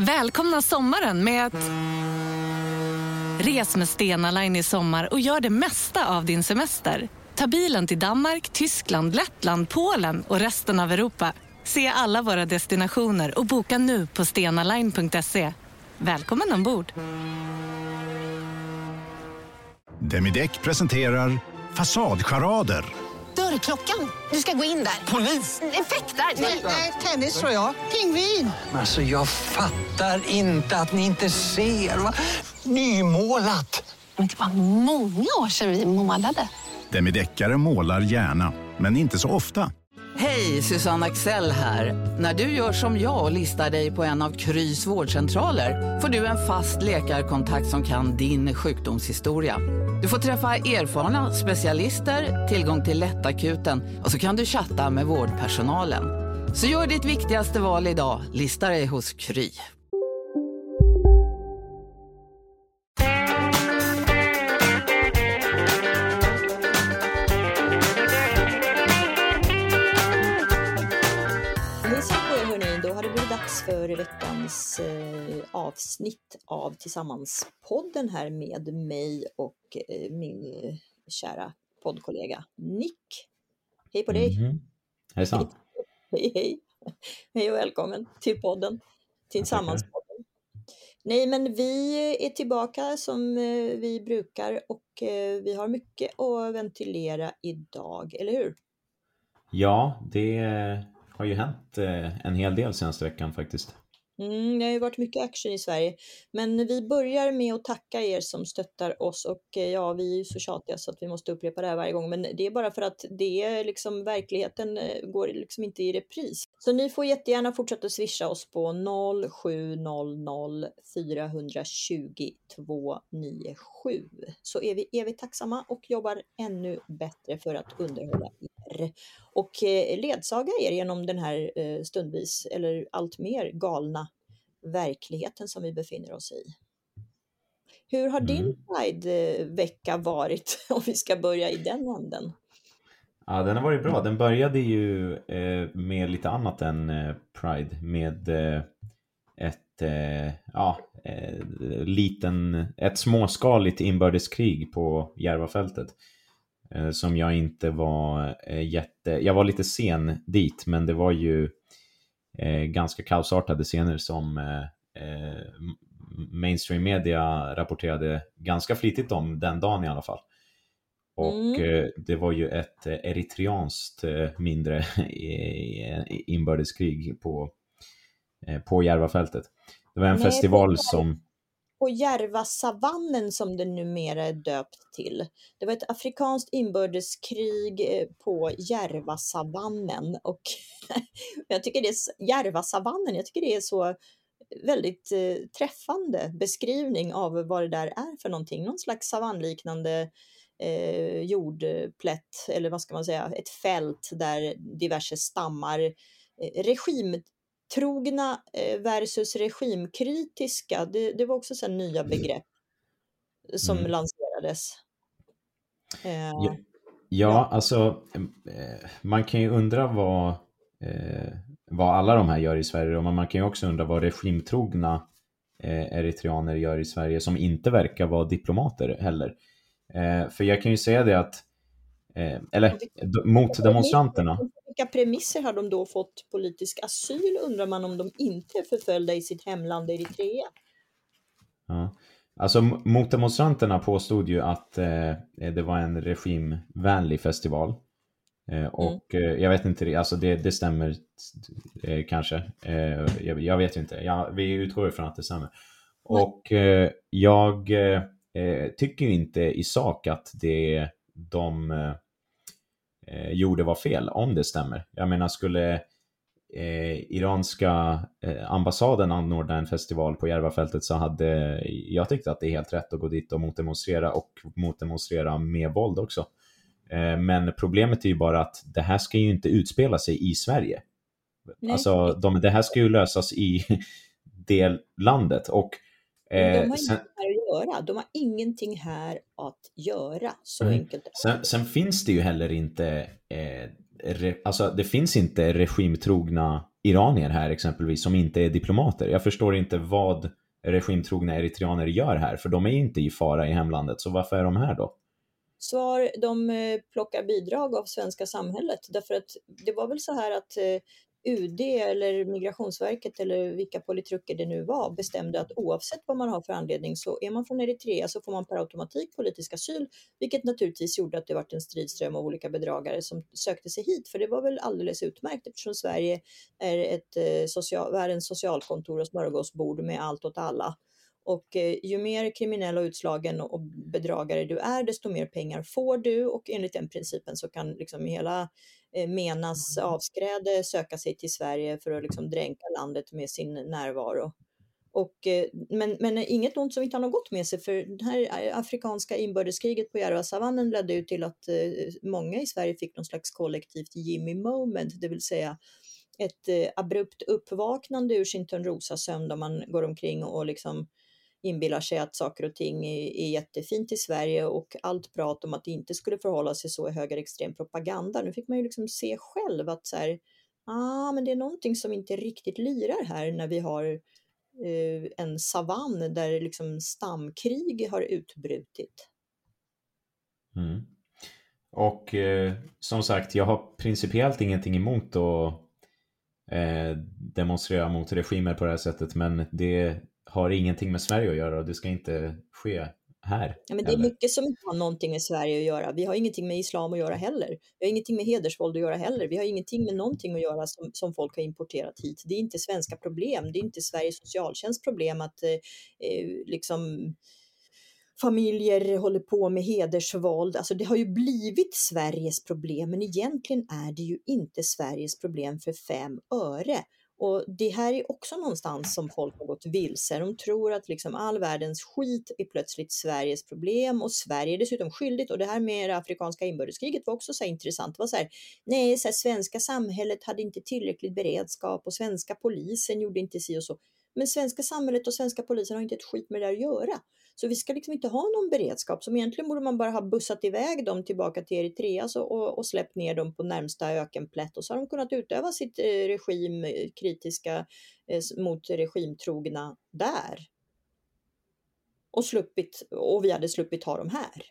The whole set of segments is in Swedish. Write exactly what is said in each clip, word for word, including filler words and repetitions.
Välkomna sommaren med att res med Stena Line i sommar och gör det mesta av din semester. Ta bilen till Danmark, Tyskland, Lettland, Polen och resten av Europa. Se alla våra destinationer och boka nu på stenaline punkt se. Välkommen ombord! Demideck presenterar Fasadcharader. Dörrklockan. Du ska gå in där. Polis? Effektar? Nej, tennis tror jag. Pingvin. Alltså jag fattar inte att ni inte ser. Va? Nymålat. Men det var många år sedan vi målade. Demideckare målar gärna, men inte så ofta. Hej, Susanne Axel här. När du gör som jag och listar dig på en av Krys vårdcentraler får du en fast läkarkontakt som kan din sjukdomshistoria. Du får träffa erfarna specialister, tillgång till lättakuten och så kan du chatta med vårdpersonalen. Så gör ditt viktigaste val idag, lista dig hos Kry. Då har det blivit dags för veckans eh, avsnitt av Tillsammans-podden här med mig och eh, min eh, kära poddkollega Nick. Hej på dig! Mm-hmm. Hejsan! Hej hej! Hej och välkommen till podden, Tillsammans-podden. Nej, men vi är tillbaka som eh, vi brukar och eh, vi har mycket att ventilera idag, eller hur? Ja, det har ju hänt en hel del senaste veckan faktiskt. Mm, det har ju varit mycket action i Sverige. Men vi börjar med att tacka er som stöttar oss. Och ja, vi är ju så tjatiga så att vi måste upprepa det här varje gång. Men det är bara för att det är liksom, verkligheten går liksom inte i repris. Så ni får jättegärna fortsätta swisha oss på noll sju noll noll fyra två två två nio sju. Så är vi evigt tacksamma och jobbar ännu bättre för att underhålla er. Och ledsaga er genom den här stundvis eller allt mer galna verkligheten som vi befinner oss i. Hur har din Mm. Pride-vecka varit, om vi ska börja i den änden? Ja, den har varit bra. Den började ju eh, med lite annat än eh, Pride. Med eh, ett, eh, ja, eh, liten, ett småskaligt inbördeskrig på Järvafältet. Eh, som jag inte var eh, jätte... Jag var lite sen dit, men det var ju eh, ganska kaosartade scener som eh, eh, mainstream media rapporterade ganska flitigt om den dagen i alla fall. Och Mm. eh, det var ju ett eh, eritreanskt eh, mindre eh, inbördeskrig på, eh, på Järvafältet. Det var en Nej, festival på- som... På Järvasavannen som det numera är döpt till. Det var ett afrikanskt inbördeskrig eh, på Järvasavannen. Och jag tycker det är Järvasavannen, jag tycker det är så väldigt eh, träffande beskrivning av vad det där är för någonting. Någon slags savannliknande eh, jordplätt, eller vad ska man säga, ett fält där diverse stammar, eh, regimtrogna eh, versus regimkritiska. Det, det var också så här nya begrepp som Mm. lanserades. Eh, Ja, ja, alltså eh, man kan ju undra vad, eh, vad alla de här gör i Sverige, och man kan ju också undra vad regimtrogna eh, eritreaner gör i Sverige som inte verkar vara diplomater heller. Eh, för jag kan ju säga det att eh, eller d- mot demonstranterna. Vilka premisser har de då fått politisk asyl, undrar man, om de inte är förföljda i sitt hemland Eritrea? Ja. Alltså m- mot demonstranterna påstod ju att eh, det var en regimvänlig festival. Eh, och eh, jag vet inte, det- alltså det, det stämmer eh, kanske. Eh, jag, jag vet inte. Ja, vi utgår ifrån att det stämmer. Och eh, jag eh, tycker ju inte i sak att det de eh, gjorde var fel, om det stämmer. Jag menar, skulle eh, iranska eh, ambassaden anordna en festival på Järvafältet, så hade jag tyckt att det är helt rätt att gå dit och motdemonstrera, och motdemonstrera med våld också. Eh, men problemet är ju bara att det här ska ju inte utspela sig i Sverige. Nej. Alltså de, det här ska ju lösas i det landet, och De eh, har sen, inget här att göra. De har ingenting här att göra. Så Mm. enkelt. Sen, sen finns det ju heller inte eh, re, alltså det finns inte regimtrogna iranier här exempelvis som inte är diplomater. Jag förstår inte vad regimtrogna eritreaner gör här, för de är inte i fara i hemlandet, så varför är de här då? Svar, de eh, plockar bidrag av svenska samhället, därför att det var väl så här att eh, U D eller Migrationsverket eller vilka politruker det nu var bestämde att oavsett vad man har för anledning, så är man från Eritrea så får man per automatik politisk asyl, vilket naturligtvis gjorde att det var en stridström av olika bedragare som sökte sig hit, för det var väl alldeles utmärkt eftersom Sverige är ett eh, social, världens socialkontor och smörgåsbord med allt åt alla. Och eh, ju mer kriminell och utslagen och bedragare du är, desto mer pengar får du, och enligt den principen så kan liksom hela eh, Menas avskräde söka sig till Sverige för att liksom dränka landet med sin närvaro. Och, eh, men, men inget ont som inte har något gott med sig, för det här afrikanska inbördeskriget på Järvasavannen ledde ju till att eh, många i Sverige fick någon slags kollektivt Jimmy moment, det vill säga ett eh, abrupt uppvaknande ur sin Törnrosasömn där man går omkring och liksom inbillar sig att saker och ting är, är jättefint i Sverige, och allt prat om att det inte skulle förhålla sig så är högerextrem propaganda. Nu fick man ju liksom se själv att så här, ah, men det är någonting som inte riktigt lirar här när vi har eh, en savann där liksom stamkrig har utbrutit. Mm. Och eh, som sagt, jag har principiellt ingenting emot att eh, demonstrera mot regimer på det här sättet, men det har ingenting med Sverige att göra och det ska inte ske här. Ja, men det är mycket som inte har någonting med Sverige att göra. Vi har ingenting med islam att göra heller. Vi har ingenting med hedersvåld att göra heller. Vi har ingenting med någonting att göra som, som folk har importerat hit. Det är inte svenska problem. Det är inte Sveriges socialtjänst problem att eh, liksom familjer håller på med hedersvåld. Alltså det har ju blivit Sveriges problem, men egentligen är det ju inte Sveriges problem för fem öre. Och det här är också någonstans som folk har gått vilse. De tror att liksom all världens skit är plötsligt Sveriges problem, och Sverige är dessutom skyldigt. Och det här med det afrikanska inbördeskriget var också så intressant. Det var så här, nej, så här, svenska samhället hade inte tillräcklig beredskap och svenska polisen gjorde inte si och så. Men svenska samhället och svenska polisen har inte ett skit med det att göra. Så vi ska liksom inte ha någon beredskap. Som egentligen borde man bara ha bussat iväg dem tillbaka till Eritrea och, och släppt ner dem på närmsta ökenplätt. Och så har de kunnat utöva sitt eh, regimkritiska eh, mot regimtrogna där. Och, sluppit, och vi hade sluppit ha dem här.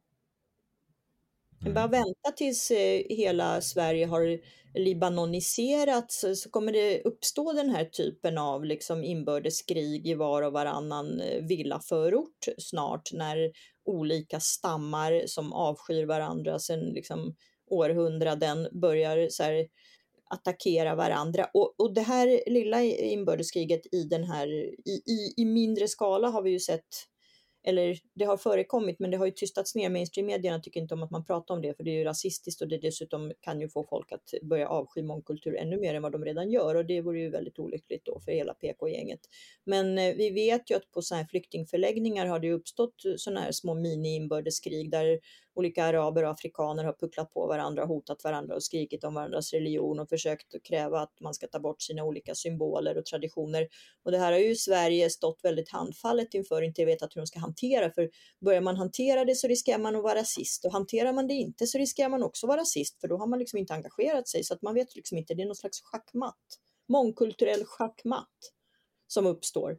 Mm. Bara vänta tills eh, hela Sverige har libanoniserats, så, så kommer det uppstå den här typen av liksom inbördeskrig i var och varannan villaförort snart, när olika stammar som avskyr varandra sedan liksom århundraden börjar så här attackera varandra. Och, och det här lilla inbördeskriget i den här i, i, i mindre skala har vi ju sett, eller det har förekommit, men det har ju tystats ner. Mainstream-medierna tycker inte om att man pratar om det, för det är ju rasistiskt, och det dessutom kan ju få folk att börja avsky mångkultur ännu mer än vad de redan gör, och det vore ju väldigt olyckligt då för hela P K-gänget. Men eh, vi vet ju att på sådana här flyktingförläggningar har det uppstått sådana här små mini-inbördeskrig där olika araber och afrikaner har pucklat på varandra, hotat varandra och skrikit om varandras religion och försökt kräva att man ska ta bort sina olika symboler och traditioner. Och det här har ju Sverige stått väldigt handfallet inför, inte vetat hur de ska hantera. För börjar man hantera det så riskerar man att vara rasist, och hanterar man det inte så riskerar man också att vara rasist, för då har man liksom inte engagerat sig, så att man vet liksom inte, det är någon slags schackmatt, mångkulturell schackmatt som uppstår.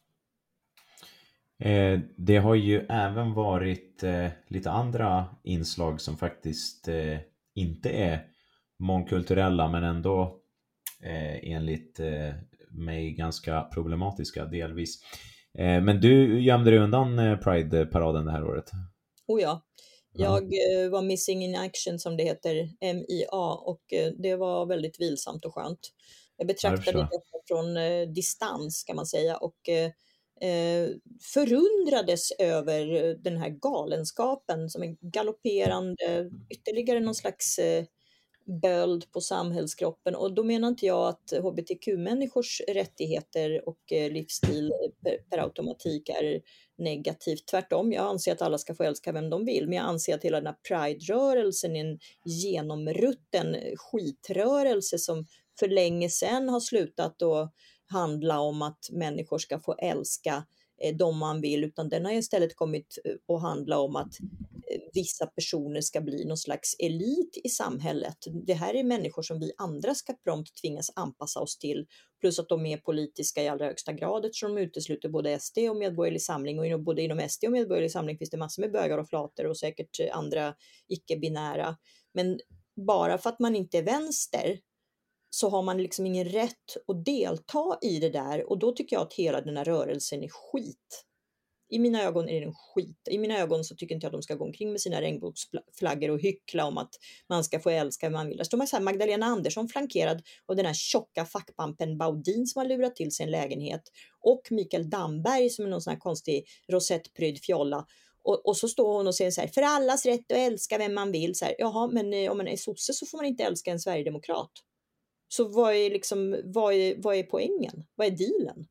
Eh, det har ju även varit eh, lite andra inslag som faktiskt eh, inte är mångkulturella, men ändå eh, enligt eh, mig ganska problematiska delvis. Eh, men du gömde dig undan eh, Pride-paraden det här året. Oh ja, jag eh, var missing in action som det heter, M I A, och eh, det var väldigt vilsamt och skönt. Jag betraktade det från eh, distans kan man säga, och eh, Eh, förundrades över den här galenskapen som är galopperande, ytterligare någon slags eh, böld på samhällskroppen. Och då menar inte jag att H B T Q-människors rättigheter och eh, livsstil per, per automatik är negativt. Tvärtom, jag anser att alla ska få älska vem de vill, men jag anser att hela den här Pride-rörelsen är en genomrutten skitrörelse som för länge sedan har slutat att handla om att människor ska få älska eh, de man vill, utan den har istället kommit att handla om att eh, vissa personer ska bli någon slags elit i samhället. Det här är människor som vi andra ska prompt tvingas anpassa oss till, plus att de är politiska i allra högsta grad eftersom de utesluter både S D och Medborgerlig Samling, och inom, både inom S D och Medborgerlig Samling finns det massor med bögar och flator och säkert andra icke-binära. Men bara för att man inte är vänster så har man liksom ingen rätt att delta i det där, och då tycker jag att hela den här rörelsen är skit. I mina ögon är den skit. I mina ögon så tycker inte jag att de ska gå omkring med sina regnbågsflaggor och hyckla om att man ska få älska vem man vill. Där står man så här, Magdalena Andersson flankerad av den här tjocka fackpampen Baudin som har lurat till sig en lägenhet, och Mikael Damberg som är någon sån här konstig rosettprydd fjolla. Och, och så står hon och säger så här, för allas rätt att älska vem man vill. Så här, jaha, men om man är sosse så får man inte älska en sverigedemokrat. Så vad är, liksom, vad är, vad är poängen? Vad är dealen?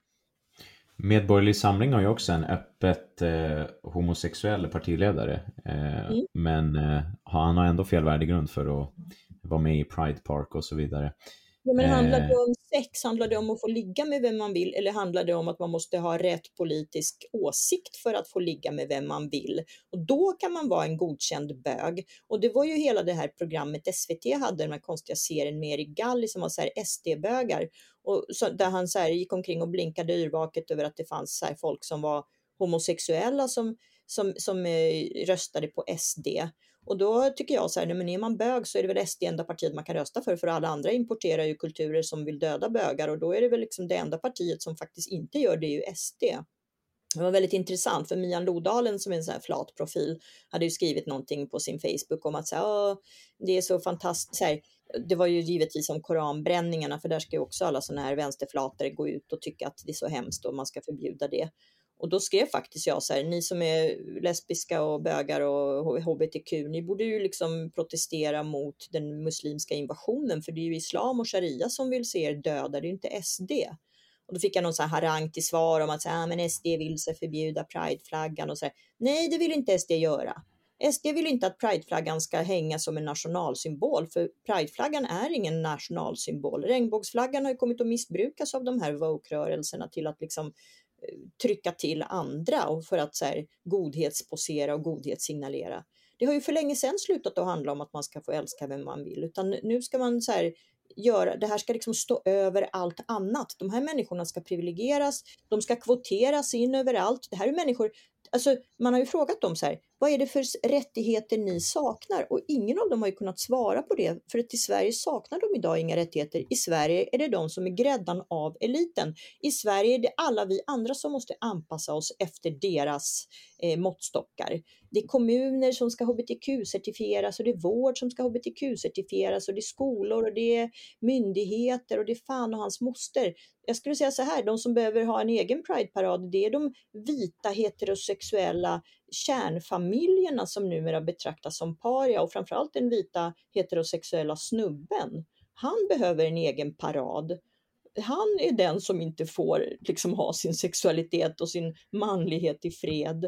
Medborgerlig Samling har ju också en öppet eh, homosexuell partiledare. Eh, mm. Men eh, han har ändå fel värdegrund för att vara med i Pride Park och så vidare. Ja, men handlar det om sex? Handlar det om att få ligga med vem man vill? Eller handlar det om att man måste ha rätt politisk åsikt för att få ligga med vem man vill? Och då kan man vara en godkänd bög. Och det var ju hela det här programmet S V T hade, den här konstiga serien med Erik Galli som var så här S D-bögar. Och så, där han så här gick omkring och blinkade yrvaket över att det fanns så här folk som var homosexuella som, som, som eh, röstade på S D. Och då tycker jag så här, men är man bög så är det väl S D enda partiet man kan rösta för, för alla andra importerar ju kulturer som vill döda bögar, och då är det väl liksom det enda partiet som faktiskt inte gör det är ju S D. Det var väldigt intressant, för Mian Lodalen som är en sån här flat profil hade ju skrivit någonting på sin Facebook om att så här, det är så fantastiskt, så här, det var ju givetvis om koranbränningarna, för där ska ju också alla såna här vänsterflater gå ut och tycka att det är så hemskt och man ska förbjuda det. Och då skrev faktiskt jag så här, ni som är lesbiska och bögar och H B T Q, ni borde ju liksom protestera mot den muslimska invasionen, för det är ju islam och sharia som vill se er döda, det är ju inte S D. Och då fick jag någon så här harang till svar om att så här, ah, men S D vill sig förbjuda prideflaggan och så här. Nej, det vill inte S D göra. S D vill inte att prideflaggan ska hänga som en nationalsymbol, för prideflaggan är ingen nationalsymbol. Regnbågsflaggan har ju kommit att missbrukas av de här woke-rörelserna till att liksom trycka till andra och för att så här, godhetsposera och godhetssignalera. Det har ju för länge sedan slutat att handla om att man ska få älska vem man vill, utan nu ska man så här, göra, det här ska liksom stå över allt annat. De här människorna ska privilegieras, de ska kvoteras in överallt. Det här är människor, alltså man har ju frågat dem så här, vad är det för rättigheter ni saknar? Och ingen av dem har ju kunnat svara på det, för att i Sverige saknar de idag inga rättigheter. I Sverige är det de som är gräddan av eliten. I Sverige är det alla vi andra som måste anpassa oss efter deras eh, måttstockar. Det är kommuner som ska H B T Q-certifieras, och det är vård som ska H B T Q-certifieras, och det är skolor och det är myndigheter och det är fan och hans moster. Jag skulle säga så här, de som behöver ha en egen Pride-parad, det är de vita heterosexuella kärnfamiljerna som numera betraktas som paria, och framförallt den vita heterosexuella snubben. Han behöver en egen parad. Han är den som inte får liksom ha sin sexualitet och sin manlighet i fred.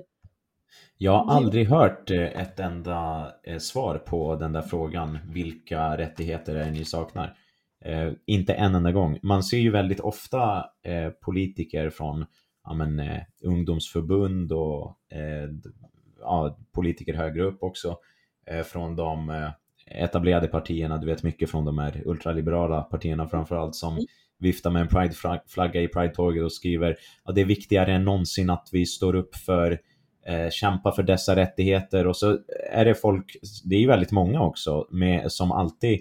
Jag har aldrig hört ett enda svar på den där frågan, vilka rättigheter är ni saknar? Eh, inte en enda gång. Man ser ju väldigt ofta eh, politiker från ja, men, eh, ungdomsförbund och eh, ja, politiker högre upp också eh, från de eh, etablerade partierna, du vet mycket från de här ultraliberala partierna framförallt, som mm. viftar med en Pride-flagga i Pride-tåget och skriver att ja, det är viktigare än någonsin att vi står upp för eh, kämpa för dessa rättigheter, och så är det folk, det är ju väldigt många också med, som alltid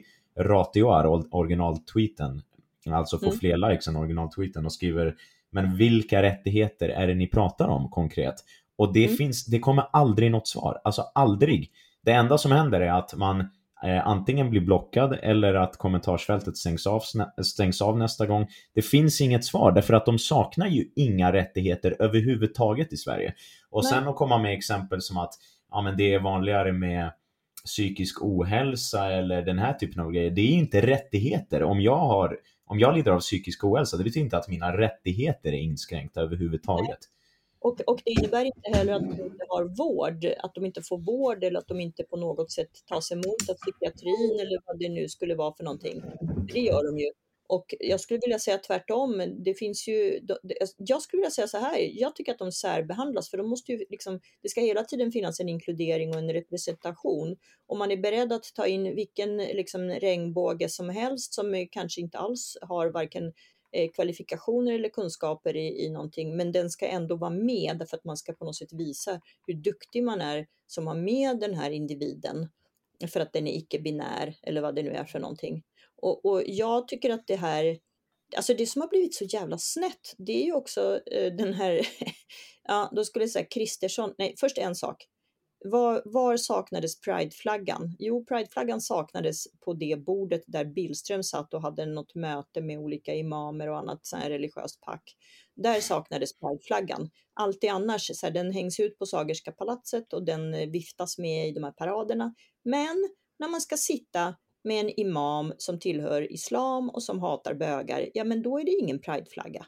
ratioar originaltweeten, alltså får mm. fler likes än originaltweeten, och skriver, men vilka rättigheter är det ni pratar om konkret? Och det mm. finns, det kommer aldrig något svar, alltså aldrig. Det enda som händer är att man eh, antingen blir blockad eller att kommentarsfältet stängs av, stängs av nästa gång. Det finns inget svar, därför att de saknar ju inga rättigheter överhuvudtaget i Sverige. Och Nej. Sen att komma med exempel som att ja, men det är vanligare med psykisk ohälsa eller den här typen av grejer. Det är inte rättigheter. Om jag har, om jag lider av psykisk ohälsa, det betyder inte att mina rättigheter är inskränkta överhuvudtaget. Och, och det innebär inte heller att de inte har vård, att de inte får vård eller att de inte på något sätt tas emot av psykiatrin eller vad det nu skulle vara för någonting. Det gör de ju. Och jag skulle vilja säga tvärtom. Det finns ju, jag skulle vilja säga så här, jag tycker att de särbehandlas, för de måste ju liksom, det ska hela tiden finnas en inkludering och en representation. Om man är beredd att ta in vilken liksom regnbåge som helst som kanske inte alls har varken kvalifikationer eller kunskaper i, i någonting, men den ska ändå vara med, därför att man ska på något sätt visa hur duktig man är som har med den här individen, för att den är icke-binär eller vad det nu är för någonting. Och, och jag tycker att det här, alltså det som har blivit så jävla snett, det är ju också eh, den här, ja då skulle jag säga Kristersson, nej först en sak. Var, var saknades Pride-flaggan? Jo, Pride-flaggan saknades på det bordet där Billström satt och hade något möte med olika imamer och annat så här religiöst pack. Där saknades Pride-flaggan. Allt det annars, så här, den hängs ut på Sagerska palatset och den viftas med i de här paraderna. Men när man ska sitta med en imam som tillhör islam och som hatar bögar, ja men då är det ingen Pride-flagga.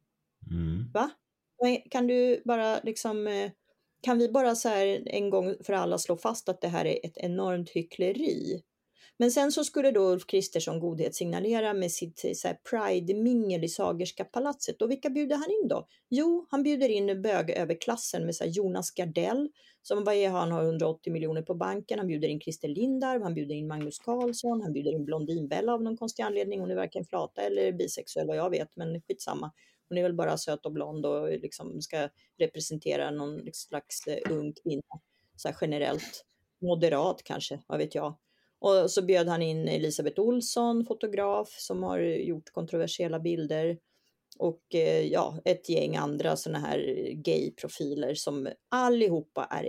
Mm. Va? Kan du bara liksom... Kan vi bara så här en gång för alla slå fast att det här är ett enormt hyckleri? Men sen så skulle då Ulf Kristersson godhetssignalera med sitt så här Pride-mingel i Sagerska palatset. Och vilka bjuder han in då? Jo, han bjuder in bögöverklassen med så här Jonas Gardell, som vad är han, har hundraåttio miljoner på banken. Han bjuder in Christer Lindarw, han bjuder in Magnus Carlsson, han bjuder in Blondinbella av någon konstig anledning. Hon är varken flata eller bisexuell vad jag vet, men skitsamma. Hon är väl bara söt och blond och liksom ska representera någon slags ung kvinna. Så här generellt moderat kanske, vad vet jag. Och så bjöd han in Elisabeth Olsson, fotograf, som har gjort kontroversiella bilder. Och ja, ett gäng andra såna här gay-profiler som allihopa är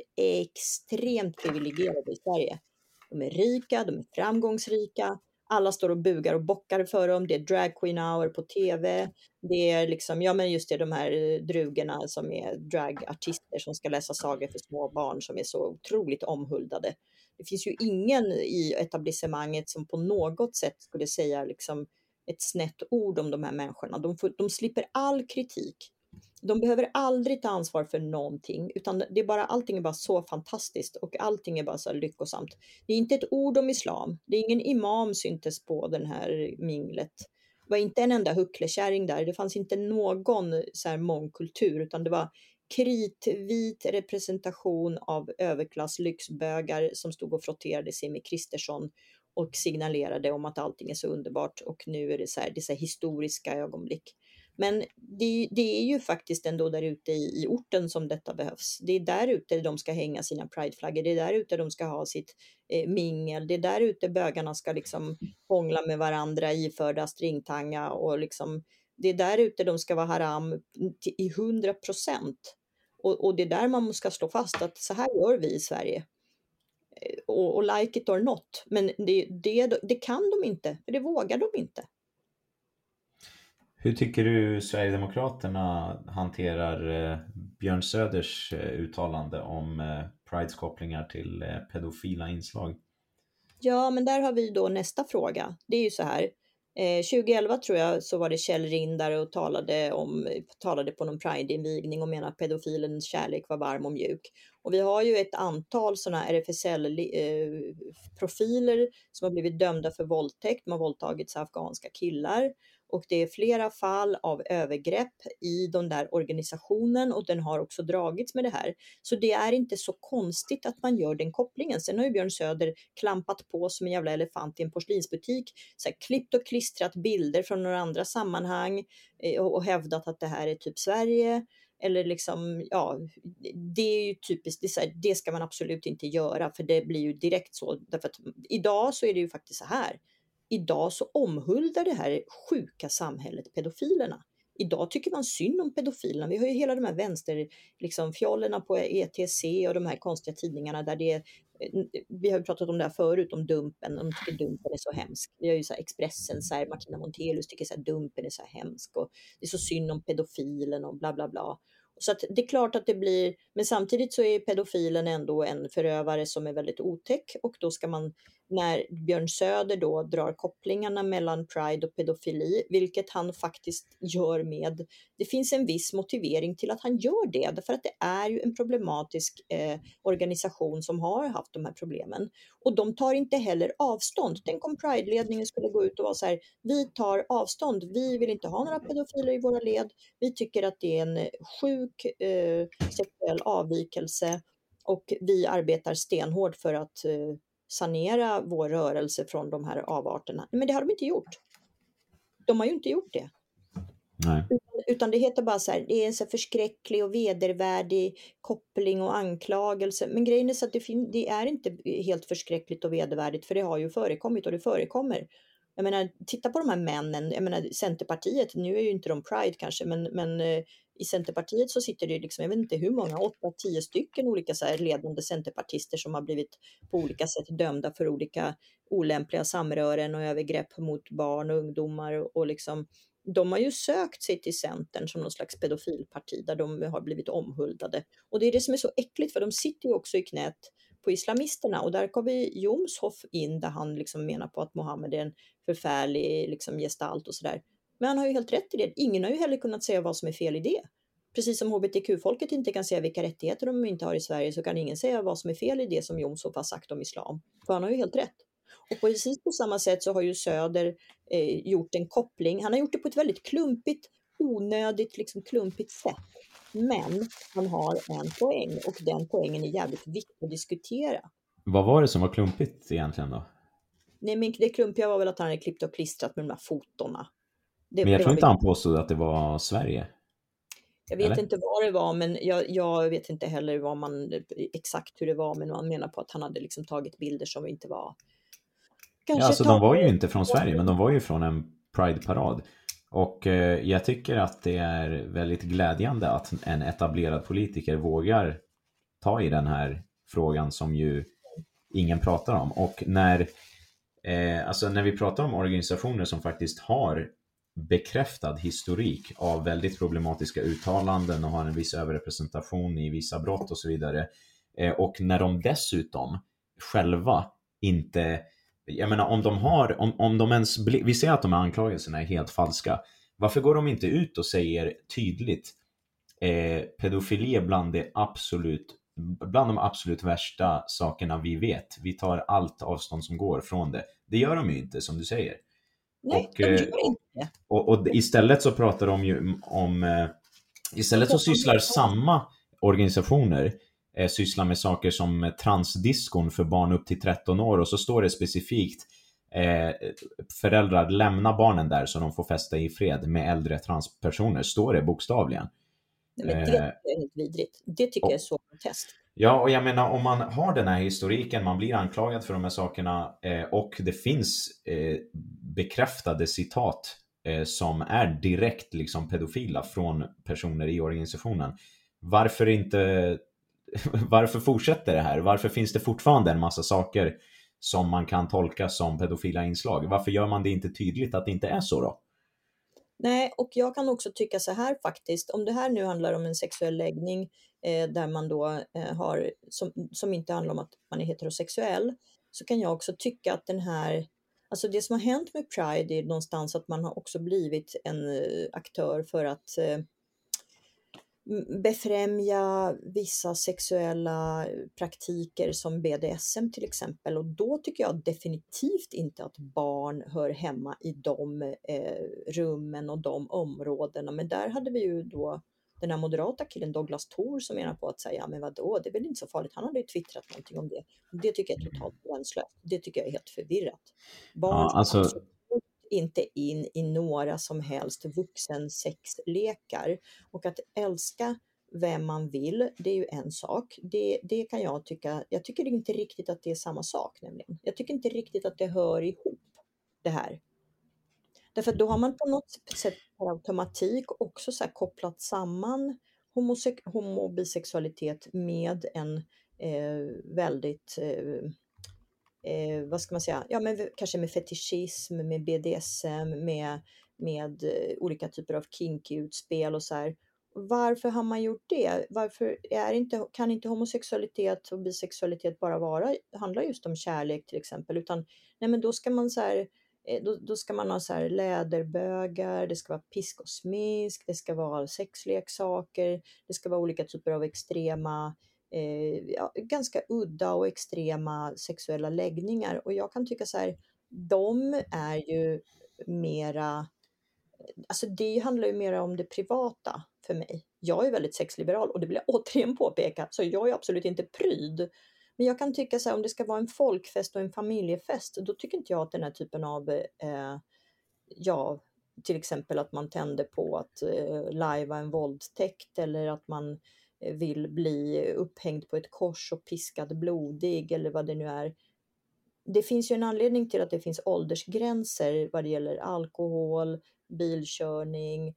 extremt privilegierade i Sverige. De är rika, de är framgångsrika. Alla står och bugar och bockar för dem. Det är drag queen hour på tv. Det är liksom, ja men just det, de här drugorna som är dragartister som ska läsa sagor för små barn som är så otroligt omhuldade. Det finns ju ingen i etablissemanget som på något sätt skulle säga liksom ett snett ord om de här människorna. De, får, de slipper all kritik. De behöver aldrig ta ansvar för någonting, utan det är bara, allting är bara så fantastiskt och allting är bara så lyckosamt. Det är inte ett ord om islam. Det är ingen imam syntes på den här minglet. Det var inte en enda hucklekärring där. Det fanns inte någon så här mångkultur, utan det var kritvit representation av överklass lyxbögar som stod och frotterade sig med Kristersson och signalerade om att allting är så underbart och nu är det så här, det är så här historiska ögonblick. Men det, det är ju faktiskt ändå där ute i, i orten som detta behövs. Det är där ute de ska hänga sina prideflaggor. Det är där ute de ska ha sitt eh, mingel. Det är där ute bögarna ska liksom hångla med varandra iförda stringtanga. Och liksom, det är där ute de ska vara haram till, i hundra procent. Och, och det är där man ska slå fast att så här gör vi i Sverige. Och, och like it or not. Men det, det, det kan de inte. För det vågar de inte. Hur tycker du Sverigedemokraterna hanterar eh, Björn Söders eh, uttalande om eh, Prides kopplingar till eh, pedofila inslag? Ja, men där har vi då nästa fråga. Det är ju så här. Eh, tjugoelva tror jag så var det Kjell Rindare och talade, om, talade på någon Pride-invigning och menade att pedofilens kärlek var varm och mjuk. Och vi har ju ett antal sådana R F S L-profiler eh, som har blivit dömda för våldtäkt. De har våldtagits afghanska killar. Och det är flera fall av övergrepp i den där organisationen och den har också dragits med det här. Så det är inte så konstigt att man gör den kopplingen. Sen har ju Björn Söder klampat på som en jävla elefant i en porslinsbutik. Så här, klippt och klistrat bilder från några andra sammanhang och, och hävdat att det här är typ Sverige. Eller liksom, ja, det är ju typiskt, det, är så här, det ska man absolut inte göra för det blir ju direkt så. Därför att idag så är det ju faktiskt så här. Idag så omhuldar det här sjuka samhället pedofilerna. Idag tycker man synd om pedofilerna. Vi har ju hela de här vänster, liksom fjollerna på E T C och de här konstiga tidningarna där det är, vi har ju pratat om det här förut, om Dumpen. De tycker Dumpen är så hemsk. Vi har ju så här Expressen, så här Martina Montelius tycker så här Dumpen är så här hemsk och det är så synd om pedofilen och bla bla bla. Så att det är klart att det blir, men samtidigt så är pedofilen ändå en förövare som är väldigt otäck och då ska man när Björn Söder då drar kopplingarna mellan Pride och pedofili, vilket han faktiskt gör med, det finns en viss motivering till att han gör det, därför att det är ju en problematisk eh, organisation som har haft de här problemen. Och de tar inte heller avstånd. Tänk om Pride-ledningen skulle gå ut och vara så här, vi tar avstånd, vi vill inte ha några pedofiler i våra led, vi tycker att det är en sjuk eh, sexuell avvikelse och vi arbetar stenhårt för att eh, sanera vår rörelse från de här avarterna. Men det har de inte gjort. De har ju inte gjort det. Nej. Utan, utan det heter bara så här, det är en så förskräcklig och vedervärdig koppling och anklagelse. Men grejen är så att det, fin- det är inte helt förskräckligt och vedervärdigt, för det har ju förekommit och det förekommer. Jag menar, titta på de här männen, jag menar Centerpartiet, nu är ju inte de Pride kanske, men, men eh, i Centerpartiet så sitter det liksom, jag vet inte hur många, åtta, tio stycken olika så här ledande centerpartister som har blivit på olika sätt dömda för olika olämpliga samrören och övergrepp mot barn och ungdomar och, och liksom, de har ju sökt sig till Centern som någon slags pedofilparti där de har blivit omhuldade. Och det är det som är så äckligt, för de sitter ju också i knät på islamisterna, och där kommer Jomshof in där han liksom menar på att Mohammed är en förfärlig liksom gestalt och sådär. Men han har ju helt rätt i det. Ingen har ju heller kunnat säga vad som är fel i det. Precis som H B T Q-folket inte kan säga vilka rättigheter de inte har i Sverige, så kan ingen säga vad som är fel i det som Jomshof har sagt om islam. För han har ju helt rätt. Och precis på samma sätt så har ju Söder eh, gjort en koppling. Han har gjort det på ett väldigt klumpigt, onödigt, liksom klumpigt sätt. Men han har en poäng, och den poängen är jävligt viktig att diskutera. Vad var det som var klumpigt egentligen då? Nej, men det klumpiga var väl att han hade klippt och klistrat med de här fotorna. Det, Men jag det tror var inte väl... han påstod att det var Sverige. Jag vet Eller? inte vad det var, men jag, jag vet inte heller vad man, exakt hur det var, men man menar på att han hade liksom tagit bilder som inte var... Kanske Ja, alltså ta... de var ju inte från Sverige, men de var ju från en Pride-parad. Och eh, jag tycker att det är väldigt glädjande att en etablerad politiker vågar ta i den här frågan som ju ingen pratar om. Och när, eh, alltså när vi pratar om organisationer som faktiskt har bekräftad historik av väldigt problematiska uttalanden och har en viss överrepresentation i vissa brott och så vidare, eh, och när de dessutom själva inte... Jag menar, om de har, om, om de ens, bli, vi ser att de här anklagelserna är helt falska. Varför går de inte ut och säger tydligt eh, pedofili är bland det absolut, bland de absolut värsta sakerna vi vet. Vi tar allt avstånd som går från det. Det gör de ju inte, som du säger. Nej, och, de gör eh, inte det. Och, och istället så pratar de ju om, eh, istället så sysslar samma organisationer eh, sysslar med saker som transdiskon för barn upp till tretton år, och så står det specifikt eh, föräldrar lämna barnen där så de får festa i fred med äldre transpersoner, står det bokstavligen. Nej, men det är helt vidrigt. Det tycker och, jag är så groteskt. Ja, och jag menar, om man har den här historiken, man blir anklagad för de här sakerna eh, och det finns eh, bekräftade citat eh, som är direkt liksom pedofila från personer i organisationen. Varför inte varför fortsätter det här? Varför finns det fortfarande en massa saker som man kan tolka som pedofila inslag? Varför gör man det inte tydligt att det inte är så då? Nej, och jag kan också tycka så här faktiskt, om det här nu handlar om en sexuell läggning eh, där man då eh, har, som, som inte handlar om att man är heterosexuell, så kan jag också tycka att den här, alltså det som har hänt med Pride är någonstans att man har också blivit en eh, aktör för att eh, befrämja vissa sexuella praktiker som B D S M till exempel, och då tycker jag definitivt inte att barn hör hemma i de eh, rummen och de områdena. Men där hade vi ju då den här moderata killen Douglas Thor som menar på att säga, ja, men vadå, det är väl inte så farligt, han hade ju twittrat någonting om det. Det tycker jag är totalt gränslöst, det tycker jag är helt förvirrat. Barn Ja, alltså... alltså inte in i några som helst vuxensexlekar, och att älska vem man vill, det är ju en sak. Det, det kan jag tycka, jag tycker inte riktigt att det är samma sak nämligen. Jag tycker inte riktigt att det hör ihop det här. Därför att då har man på något sätt per automatik också så här kopplat samman homose- homobisexualitet med en eh, väldigt eh, Eh, vad ska man säga, ja, men kanske med fetischism, med B D S M, med, med eh, olika typer av kinky-utspel och så här. varför har man gjort det? Varför är inte, kan inte homosexualitet och bisexualitet bara vara, handla just om kärlek till exempel, utan nej men då ska man så här, eh, då, då ska man ha så här läderbögar, det ska vara pisk och smisk, det ska vara sexleksaker, det ska vara olika typer av extrema, eh, ja, ganska udda och extrema sexuella läggningar. Och jag kan tycka så här, de är ju mera, alltså det handlar ju mer om det privata för mig. Jag är väldigt sexliberal och det vill jag återigen påpeka, så jag är absolut inte pryd. Men jag kan tycka så här, om det ska vara en folkfest och en familjefest, då tycker inte jag att den här typen av, eh, ja, till exempel att man tänder på att eh, lajva en våldtäkt, eller att man eh, vill bli upphängd på ett kors och piskad blodig, eller vad det nu är. Det finns ju en anledning till att det finns åldersgränser vad det gäller alkohol, bilkörning,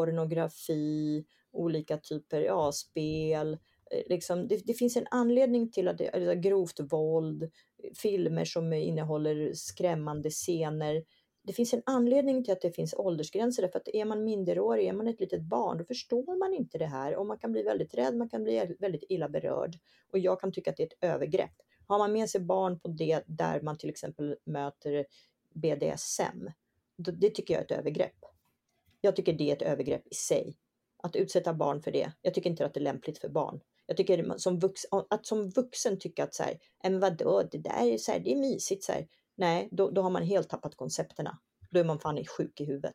pornografi, olika typer av ja, spel. Liksom, det, det finns en anledning till att det är grovt våld, filmer som innehåller skrämmande scener. Det finns en anledning till att det finns åldersgränser, för att är man minderårig, är man ett litet barn, då förstår man inte det här och man kan bli väldigt rädd, man kan bli väldigt illa berörd, och jag kan tycka att det är ett övergrepp. Har man med sig barn på det där man till exempel möter B D S M, det tycker jag är ett övergrepp. Jag tycker det är ett övergrepp i sig. Att utsätta barn för det. Jag tycker inte att det är lämpligt för barn. Jag tycker som vuxen, att som vuxen tycka att så här, men vadå, det där är så här, det är mysigt så här. Nej, då, då har man helt tappat koncepterna. Då är man fan sjuk i huvudet.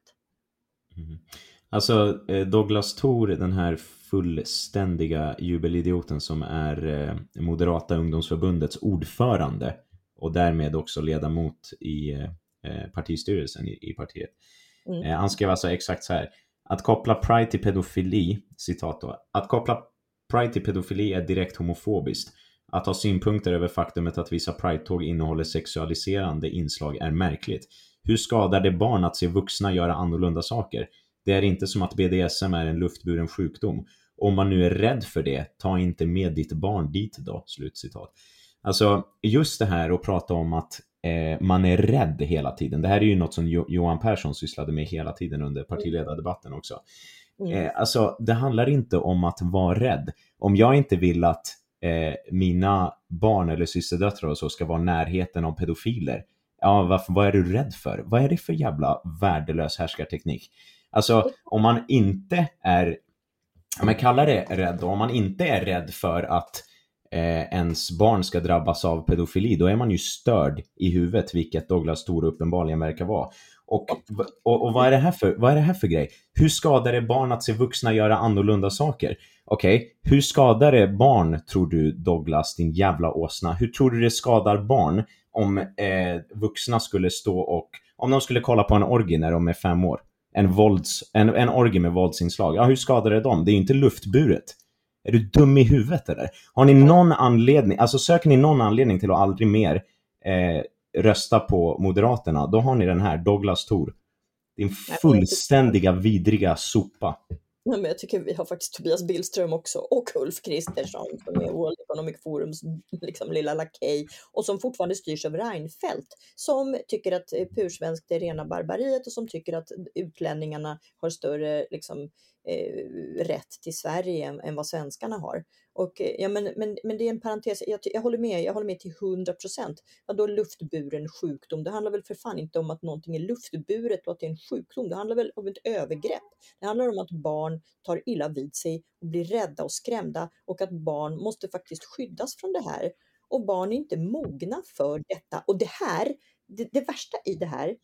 Mm. Alltså Douglas Thor, den här fullständiga jubelidioten som är Moderata ungdomsförbundets ordförande och därmed också ledamot i partistyrelsen i, i partiet. Mm. Han skrev alltså exakt så här: att koppla pride till pedofili, citat då, att koppla pride till pedofili är direkt homofobiskt. Att ha synpunkter över faktumet att vissa pride-tåg innehåller sexualiserande inslag är märkligt. Hur skadar det barn att se vuxna göra annorlunda saker? Det är inte som att B D S M är en luftburen sjukdom. Om man nu är rädd för det, ta inte med ditt barn dit då, slutcitat. Alltså just det här att prata om att eh, man är rädd hela tiden. Det här är ju något som jo- Johan Persson sysslade med hela tiden under partiledardebatten också. Eh, alltså det handlar inte om att vara rädd. Om jag inte vill att eh, mina barn eller systerdöttrar och så ska vara närheten av pedofiler, ja, varför, vad är du rädd för? Vad är det för jävla värdelös härskarteknik? Alltså om man inte är, om man kallar det rädd, om man inte är rädd för att eh, ens barn ska drabbas av pedofili, då är man ju störd i huvudet, vilket Douglas Thor uppenbarligen verkar vara. Och, och, och vad, är det här för, vad är det här för grej? Hur skadar det barn att se vuxna göra annorlunda saker? Okej, okay. Hur skadar det barn, tror du Douglas, din jävla åsna? Hur tror du det skadar barn om eh, vuxna skulle stå och, om de skulle kolla på en orgie när de är fem år? En, vålds, en, en orgie med våldsinslag. Ja, hur skadar det dem? Det är ju inte luftburet. Är du dum i huvudet eller? Har ni någon anledning, alltså söker ni någon anledning till att aldrig mer eh, rösta på Moderaterna, då har ni den här Douglas Thor. Din fullständiga vidriga sopa. Ja, men jag tycker vi har faktiskt Tobias Billström också, och Ulf Kristersson som är World Economic Forums liksom lilla lakej, och som fortfarande styrs av Reinfeldt, som tycker att pursvenskt är rena barbariet och som tycker att utlänningarna har större liksom, eh, rätt till Sverige än, än vad svenskarna har. Och, ja, men, men, men det är en parentes, jag, jag håller med, jag håller med till hundra procent. Vadå luftburen sjukdom? Det handlar väl för fan inte om att någonting är luftburet och att det är en sjukdom. Det handlar väl om ett övergrepp. Det handlar om att barn tar illa vid sig och blir rädda och skrämda, och att barn måste faktiskt skyddas från det här. Och barn är inte mogna för detta. Och det här, det, det värsta i det här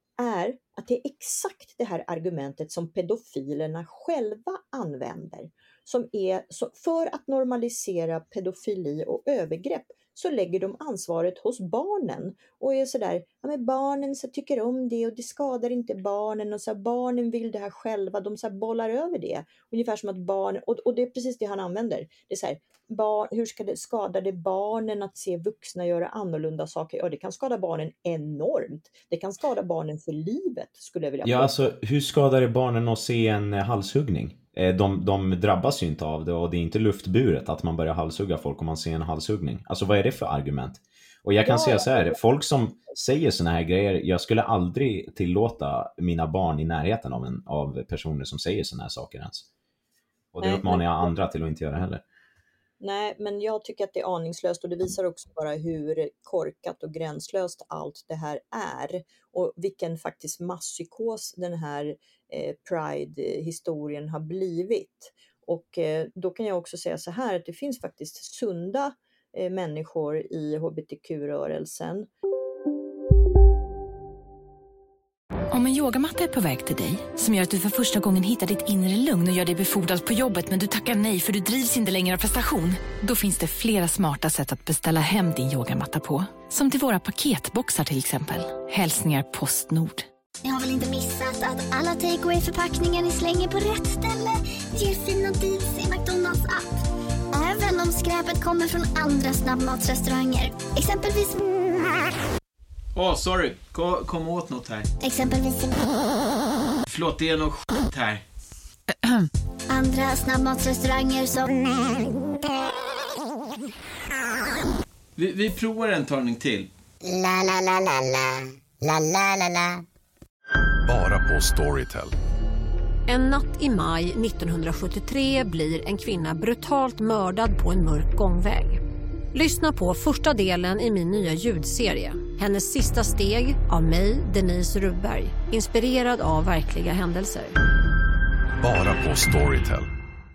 är att det är exakt det här argumentet som pedofilerna själva använder. Som är, så för att normalisera pedofili och övergrepp så lägger de ansvaret hos barnen. Och är sådär, ja men barnen så tycker om det och det skadar inte barnen. Och så här, barnen vill det här själva, de så här bollar över det. Ungefär som att barn, och, och det är precis det han använder. Det är så här, barn, hur ska det skada det barnen att se vuxna göra annorlunda saker? Ja, det kan skada barnen enormt. Det kan skada barnen för livet, skulle jag vilja Ja, alltså hur skadar det barnen att se en halshuggning? De, de drabbas ju inte av det, och det är inte luftburet att man börjar halshugga folk om man ser en halshuggning. Alltså vad är det för argument? Och jag kan ja, säga så här, folk som säger såna här grejer, jag skulle aldrig tillåta mina barn i närheten av, en, av personer som säger såna här saker ens. Och det Nej, uppmanar men- jag andra till att inte göra heller. Nej, men jag tycker att det är aningslöst och det visar också bara hur korkat och gränslöst allt det här är och vilken faktiskt masspsykos den här eh, Pride-historien har blivit. Och eh, då kan jag också säga så här att det finns faktiskt sunda eh, människor i H B T Q-rörelsen. Om en yogamatta är på väg till dig, som gör att du för första gången hittar ditt inre lugn och gör dig befordrad på jobbet men du tackar nej för du drivs inte längre av prestation. Då finns det flera smarta sätt att beställa hem din yogamatta på. Som till våra paketboxar till exempel. Hälsningar Postnord. Ni har väl inte missat att alla takeaway förpackningar ni slänger på rätt ställe ger fina deals i McDonalds app. Även om skräpet kommer från andra snabbmatsrestauranger. Exempelvis... Åh, oh, sorry. Kom, kom åt något här. Exempelvis... Förlåt, det är något skit här. Andra snabbmatsrestauranger som... Vi, vi provar en talning till. La la la la la. La la la la. Bara på Storytel. En natt i maj nittonhundrasjuttiotre blir en kvinna brutalt mördad på en mörk gångväg. Lyssna på första delen i min nya ljudserie. Hennes sista steg av mig, Denise Rubberg. Inspirerad av verkliga händelser. Bara på Storytel.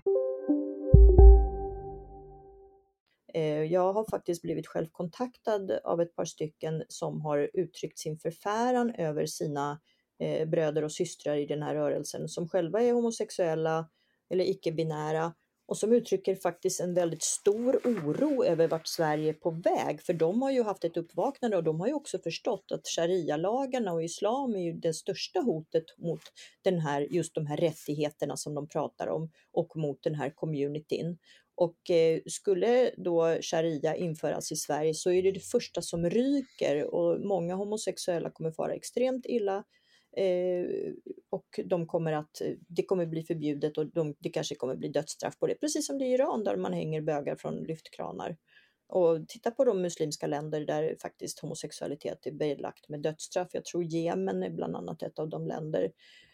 Jag har faktiskt blivit själv kontaktad av ett par stycken som har uttryckt sin förfäran över sina eh, bröder och systrar i den här rörelsen som själva är homosexuella eller icke-binära och som uttrycker faktiskt en väldigt stor oro över vart Sverige är på väg. För de har ju haft ett uppvaknande och de har ju också förstått att sharia-lagarna och islam är ju det största hotet mot den här, just de här rättigheterna som de pratar om och mot den här communityn. Och eh, skulle då sharia införas i Sverige så är det det första som ryker och många homosexuella kommer fara extremt illa eh, och de kommer att, det kommer bli förbjudet och de, det kanske kommer bli dödsstraff på det. Precis som det är i Iran där man hänger bögar från lyftkranar. Och titta på de muslimska länder där faktiskt homosexualitet är belagt med dödsstraff. Jag tror Jemen är bland annat ett av de länder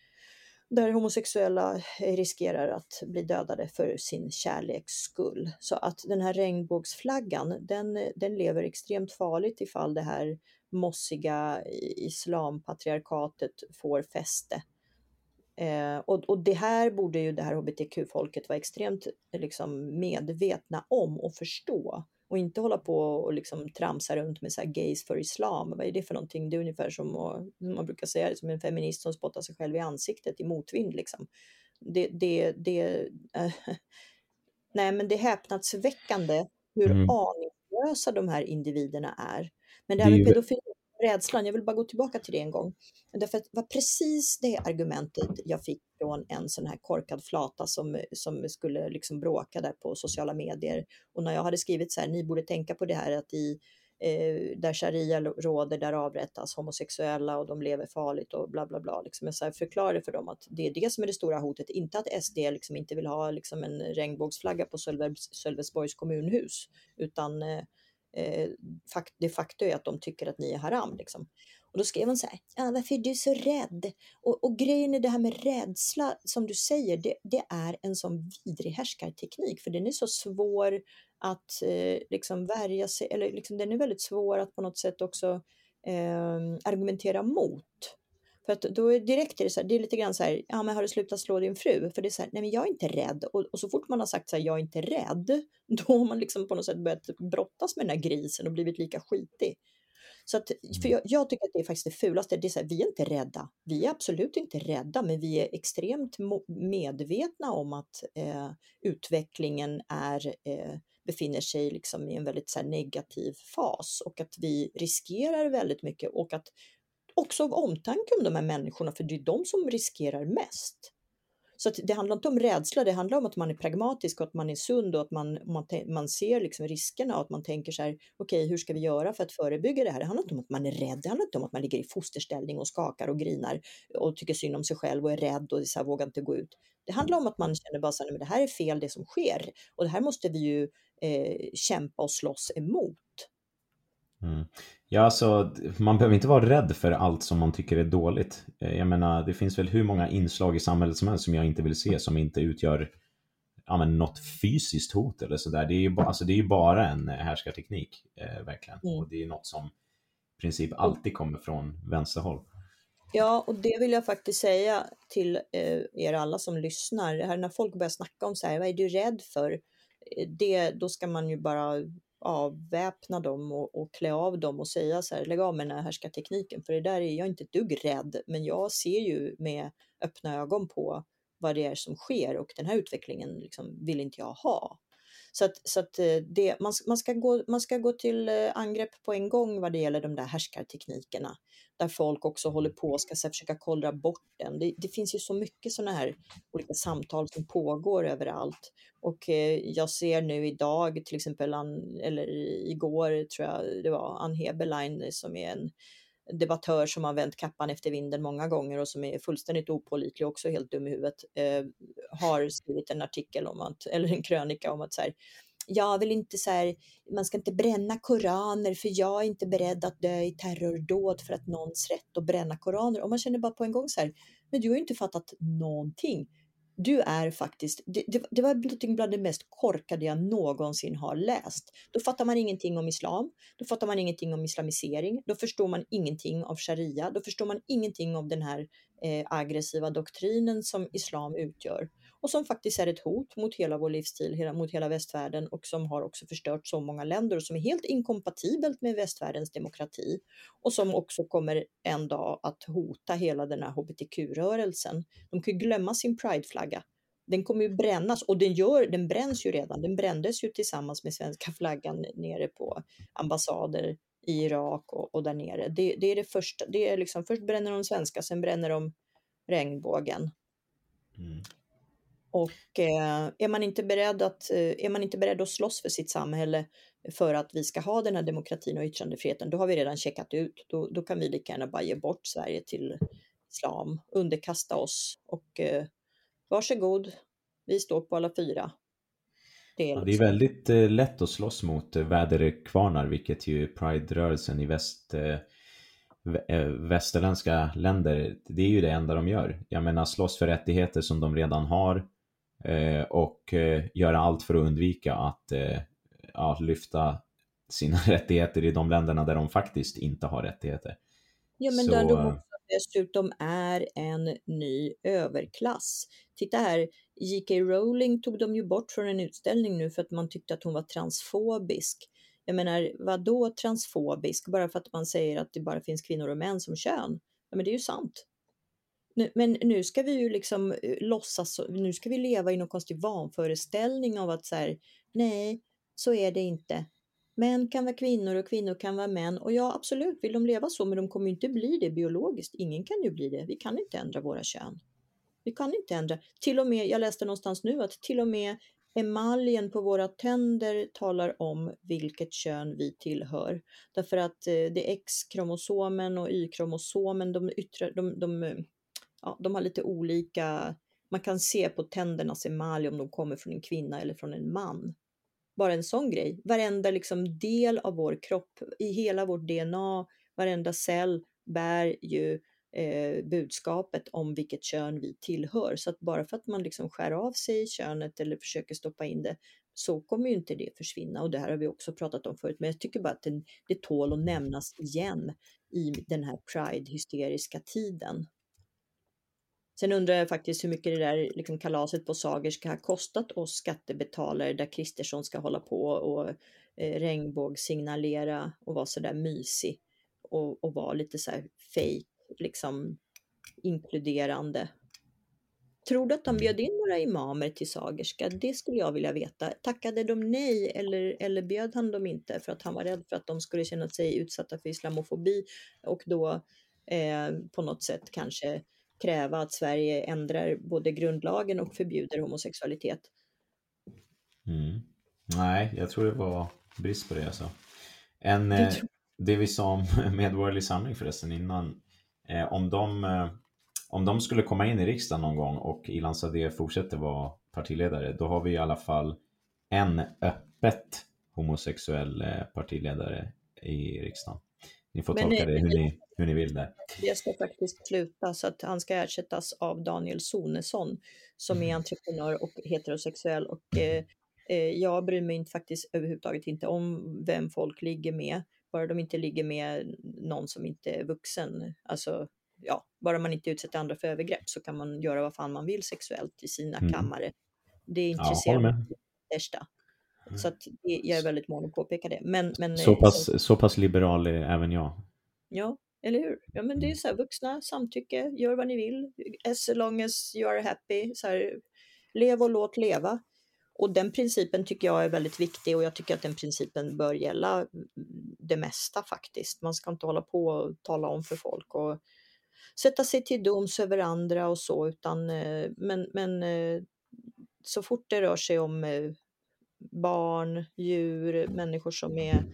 där homosexuella riskerar att bli dödade för sin kärleks skull. Så att den här regnbågsflaggan, den, den lever extremt farligt ifall det här mossiga islampatriarkatet får fäste. Eh, och, och det här borde ju det här H B T Q-folket vara extremt liksom, medvetna om och förstå. Och inte hålla på och liksom tramsa runt med så här gays för islam. Vad är det för någonting? Det är ungefär som att, man brukar säga det, som en feminist som spottar sig själv i ansiktet i motvind. Liksom. Det, det, det, äh, nej, men det är häpnadsväckande hur mm. aningslösa de här individerna är. Men det här med pedofili, rädslan, jag vill bara gå tillbaka till det en gång. Därför att det var precis det argumentet jag fick från en sån här korkad flata som, som skulle liksom bråka där på sociala medier. Och när jag hade skrivit så här, ni borde tänka på det här att i, eh, där sharia råder, där avrättas homosexuella och de lever farligt och bla bla bla. Liksom jag så här förklarade för dem att det är det som är det stora hotet, inte att S D liksom inte vill ha liksom en regnbågsflagga på Sölvesborgs kommunhus, utan eh, det faktum är att de tycker att ni är haram liksom. Och då skrev han så här, ah, varför är du så rädd? Och, och grejen är det här med rädsla som du säger, det, det är en sån vidrig härskarteknik, för den är så svår att eh, liksom värja sig, eller liksom, den är väldigt svår att på något sätt också eh, argumentera mot. För att då är direkt är det så här, det är lite grann så här, ja men har du slutat slå din fru? För det är så här, nej men jag är inte rädd. Och, och så fort man har sagt så här, jag är inte rädd, då har man liksom på något sätt börjat brottas med den här grisen och blivit lika skitig. Så att, för jag, jag tycker att det är faktiskt det fulaste, det är så här, vi är inte rädda. Vi är absolut inte rädda, men vi är extremt medvetna om att eh, utvecklingen är, eh, befinner sig liksom i en väldigt så här, negativ fas. Och att vi riskerar väldigt mycket och att också av omtanke om de här människorna, för det är de som riskerar mest. Så att det handlar inte om rädsla, det handlar om att man är pragmatisk och att man är sund och att man, man, man ser liksom riskerna och att man tänker så här, okej, okay, hur ska vi göra för att förebygga det här? Det handlar inte om att man är rädd, det handlar inte om att man ligger i fosterställning och skakar och grinar och tycker synd om sig själv och är rädd och så här, vågar inte gå ut. Det handlar om att man känner bara så här, men det här är fel det som sker och det här måste vi ju eh, kämpa och slåss emot. Mm. Ja, alltså, man behöver inte vara rädd för allt som man tycker är dåligt. Jag menar, det finns väl hur många inslag i samhället som helst som jag inte vill se, som inte utgör ja, men något fysiskt hot eller sådär. Det är ju ba, alltså det är ju bara en härskarteknik eh, verkligen. Mm. Och det är något som i princip alltid kommer från vänsterhåll. Ja, och det vill jag faktiskt säga till eh, er alla som lyssnar. Det här när folk börjar snacka om så här, vad är du rädd för? Det, då ska man ju bara avväpna dem och, och klä av dem och säga så här, lägg av med den här härskartekniken. För det där är jag inte ett dugg rädd, men jag ser ju med öppna ögon på vad det är som sker och den här utvecklingen liksom vill inte jag ha. Så att, så att det, man, man, ska gå, man ska gå till angrepp på en gång vad det gäller de där härskarteknikerna. Där folk också håller på och ska försöka kollra bort den. Det, det finns ju så mycket sådana här olika samtal som pågår överallt. Och eh, jag ser nu idag till exempel, an, eller igår tror jag det var Ann Heberlein som är en debattör som har vänt kappan efter vinden många gånger och som är fullständigt opålitlig och också helt dum i huvudet, eh, har skrivit en artikel om att, eller en krönika om att så här, jag vill inte så här, man ska inte bränna koraner för jag är inte beredd att dö i terrordåd för att någons rätt att bränna koraner. Och man känner bara på en gång så här, men du har ju inte fattat någonting. Du är faktiskt, det, det, det var bland det mest korkade jag någonsin har läst. Då fattar man ingenting om islam, då fattar man ingenting om islamisering, då förstår man ingenting av sharia, då förstår man ingenting av den här eh, aggressiva doktrinen som islam utgör. Och som faktiskt är ett hot mot hela vår livsstil, hela, mot hela västvärlden och som har också förstört så många länder och som är helt inkompatibelt med västvärldens demokrati. Och som också kommer en dag att hota hela den här H B T Q-rörelsen. De kan ju glömma sin Pride-flagga. Den kommer ju brännas och den, gör, den bränns ju redan. Den brändes ju tillsammans med svenska flaggan nere på ambassader i Irak och, och där nere. Det, det är det första. Det är liksom, först bränner de svenska, sen bränner de regnbågen. Mm. Och eh, är man inte beredd att eh, är man inte beredd att slåss för sitt samhälle för att vi ska ha den här demokratin och yttrandefriheten, då har vi redan checkat ut. Då, då kan vi lika gärna bara ge bort Sverige till islam, underkasta oss och eh, varsågod, vi står på alla fyra. Det är, liksom... ja, det är väldigt eh, lätt att slåss mot eh, väderkvarnar, vilket ju Pride-rörelsen i väst... Eh, västerländska länder, det är ju det enda de gör. Jag menar, slåss för rättigheter som de redan har eh, och eh, göra allt för att undvika att eh, ja, lyfta sina rättigheter i de länderna där de faktiskt inte har rättigheter. Ja, men Så, där de också dessutom är en ny överklass. Titta här, J K Rowling tog de ju bort från en utställning nu för att man tyckte att hon var transfobisk. Jag menar, vad då transfobisk? Bara för att man säger att det bara finns kvinnor och män som kön. Ja, men det är ju sant. Nu, men nu ska vi ju liksom låtsas, nu ska vi leva i någon konstig vanföreställning av att så här, nej, så är det inte. Män kan vara kvinnor och kvinnor kan vara män. Och ja, absolut vill de leva så, men de kommer inte bli det biologiskt. Ingen kan ju bli det. Vi kan inte ändra våra kön. Vi kan inte ändra. Till och med, jag läste någonstans nu att till och med emaljen på våra tänder talar om vilket kön vi tillhör. Därför att det är X-kromosomen och Y-kromosomen, de, yttre, de, de, ja, de har lite olika, man kan se på tändernas emalj om de kommer från en kvinna eller från en man. Bara en sån grej. Varenda liksom del av vår kropp, i hela vårt D N A, varenda cell bär ju Eh, budskapet om vilket kön vi tillhör. Så att bara för att man liksom skär av sig könet eller försöker stoppa in det, så kommer ju inte det försvinna. Och det här har vi också pratat om förut, men jag tycker bara att det, det tål att nämnas igen i den här Pride-hysteriska tiden. Sen undrar jag faktiskt hur mycket det där liksom kalaset på Sagerska har kostat oss skattebetalare, där Kristersson ska hålla på och eh, regnbågssignalera och vara sådär mysig och, och vara lite så här fake, liksom inkluderande. Tror du att de bjöd in några imamer till Sagerska? Det skulle jag vilja veta. Tackade de nej eller, eller bjöd han dem inte för att han var rädd för att de skulle känna sig utsatta för islamofobi och då eh, på något sätt kanske kräva att Sverige ändrar både grundlagen och förbjuder homosexualitet? Mm. Nej, jag tror det var brist på det alltså. En, eh, det vi sa om Medborgerlig Samling förresten innan, eh, om de eh, om de skulle komma in i riksdagen någon gång och Ilan Sade fortsätter vara partiledare, då har vi i alla fall en öppet homosexuell eh, partiledare i riksdagen. Ni får Men, tolka eh, det hur ni, hur ni vill där. Det ska faktiskt sluta så att han ska ersättas av Daniel Sonesson som är entreprenör och heterosexuell. Och eh, eh, jag bryr mig inte, faktiskt överhuvudtaget inte om vem folk ligger med. Bara de inte ligger med någon som inte är vuxen. Alltså, ja, bara man inte utsätter andra för övergrepp så kan man göra vad fan man vill sexuellt i sina Mm. kammare. Det Ja, intresserar håller mig med. det värsta. Så att det, jag är väldigt mån att påpeka det. Men, men, Så eh, pass, sen- så pass liberal är även jag. Ja, eller hur? Ja, men det är så här, vuxna, samtycke, gör vad ni vill. As long as you are happy. Så här, lev och låt leva. Och den principen tycker jag är väldigt viktig och jag tycker att den principen bör gälla det mesta faktiskt. Man ska inte hålla på och tala om för folk och sätta sig till doms över andra och så, utan eh, men, men eh, så fort det rör sig om eh, barn, djur, människor som är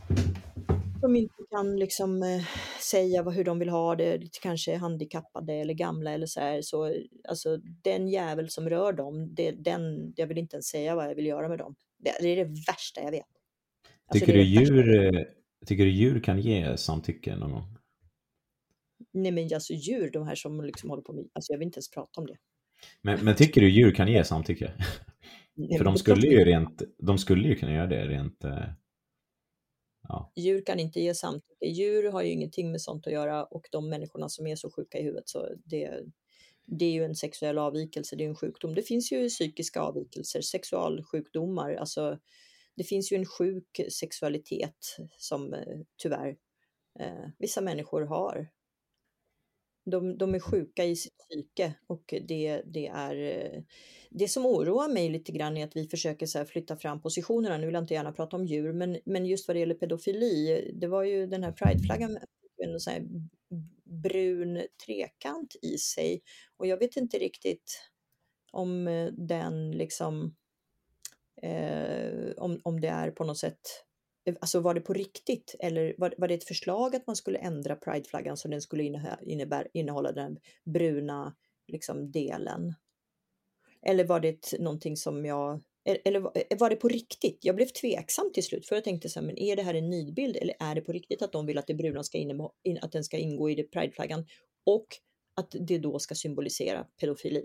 som inte kan liksom eh, säga vad, hur de vill ha det, lite kanske handikappade eller gamla eller så här, så alltså den jävel som rör dem, det, den, jag vill inte ens säga vad jag vill göra med dem. Det, det är det värsta jag vet. Alltså, Tycker det du är det värsta. djur, eh, tycker du djur kan ge samtycke någon gång? Nej men alltså djur, de här som liksom håller på med, alltså jag vill inte ens prata om det. Men, men tycker du djur kan ge samtycke? Nej, För men de det är klart skulle vi- ju rent, de skulle ju kunna göra det rent, eh, ja. Djur kan inte ge samtycke. Djur har ju ingenting med sånt att göra och de människorna som är så sjuka i huvudet, så det, det är ju en sexuell avvikelse, det är en sjukdom. Det finns ju psykiska avvikelser, sexualsjukdomar, alltså det finns ju en sjuk sexualitet som eh, tyvärr eh, vissa människor har. De, de är sjuka i sitt psyke och det, det är eh, det som oroar mig lite grann är att vi försöker så här flytta fram positionerna. Nu vill jag inte gärna prata om djur, men, men just vad det gäller pedofili, det var ju den här prideflaggan med en sån här brun trekant i sig och jag vet inte riktigt om eh, den liksom eh, om, om det är på något sätt, alltså var det på riktigt eller var, var det ett förslag att man skulle ändra prideflaggan så den skulle innehålla, innebär, innehålla den bruna liksom delen? Eller var det ett, någonting som jag, eller var, var det på riktigt? Jag blev tveksam till slut för jag tänkte så här, men är det här en nidbild eller är det på riktigt att de vill att det bruna ska innehå, in, att den ska ingå i det prideflaggan och att det då ska symbolisera pedofili?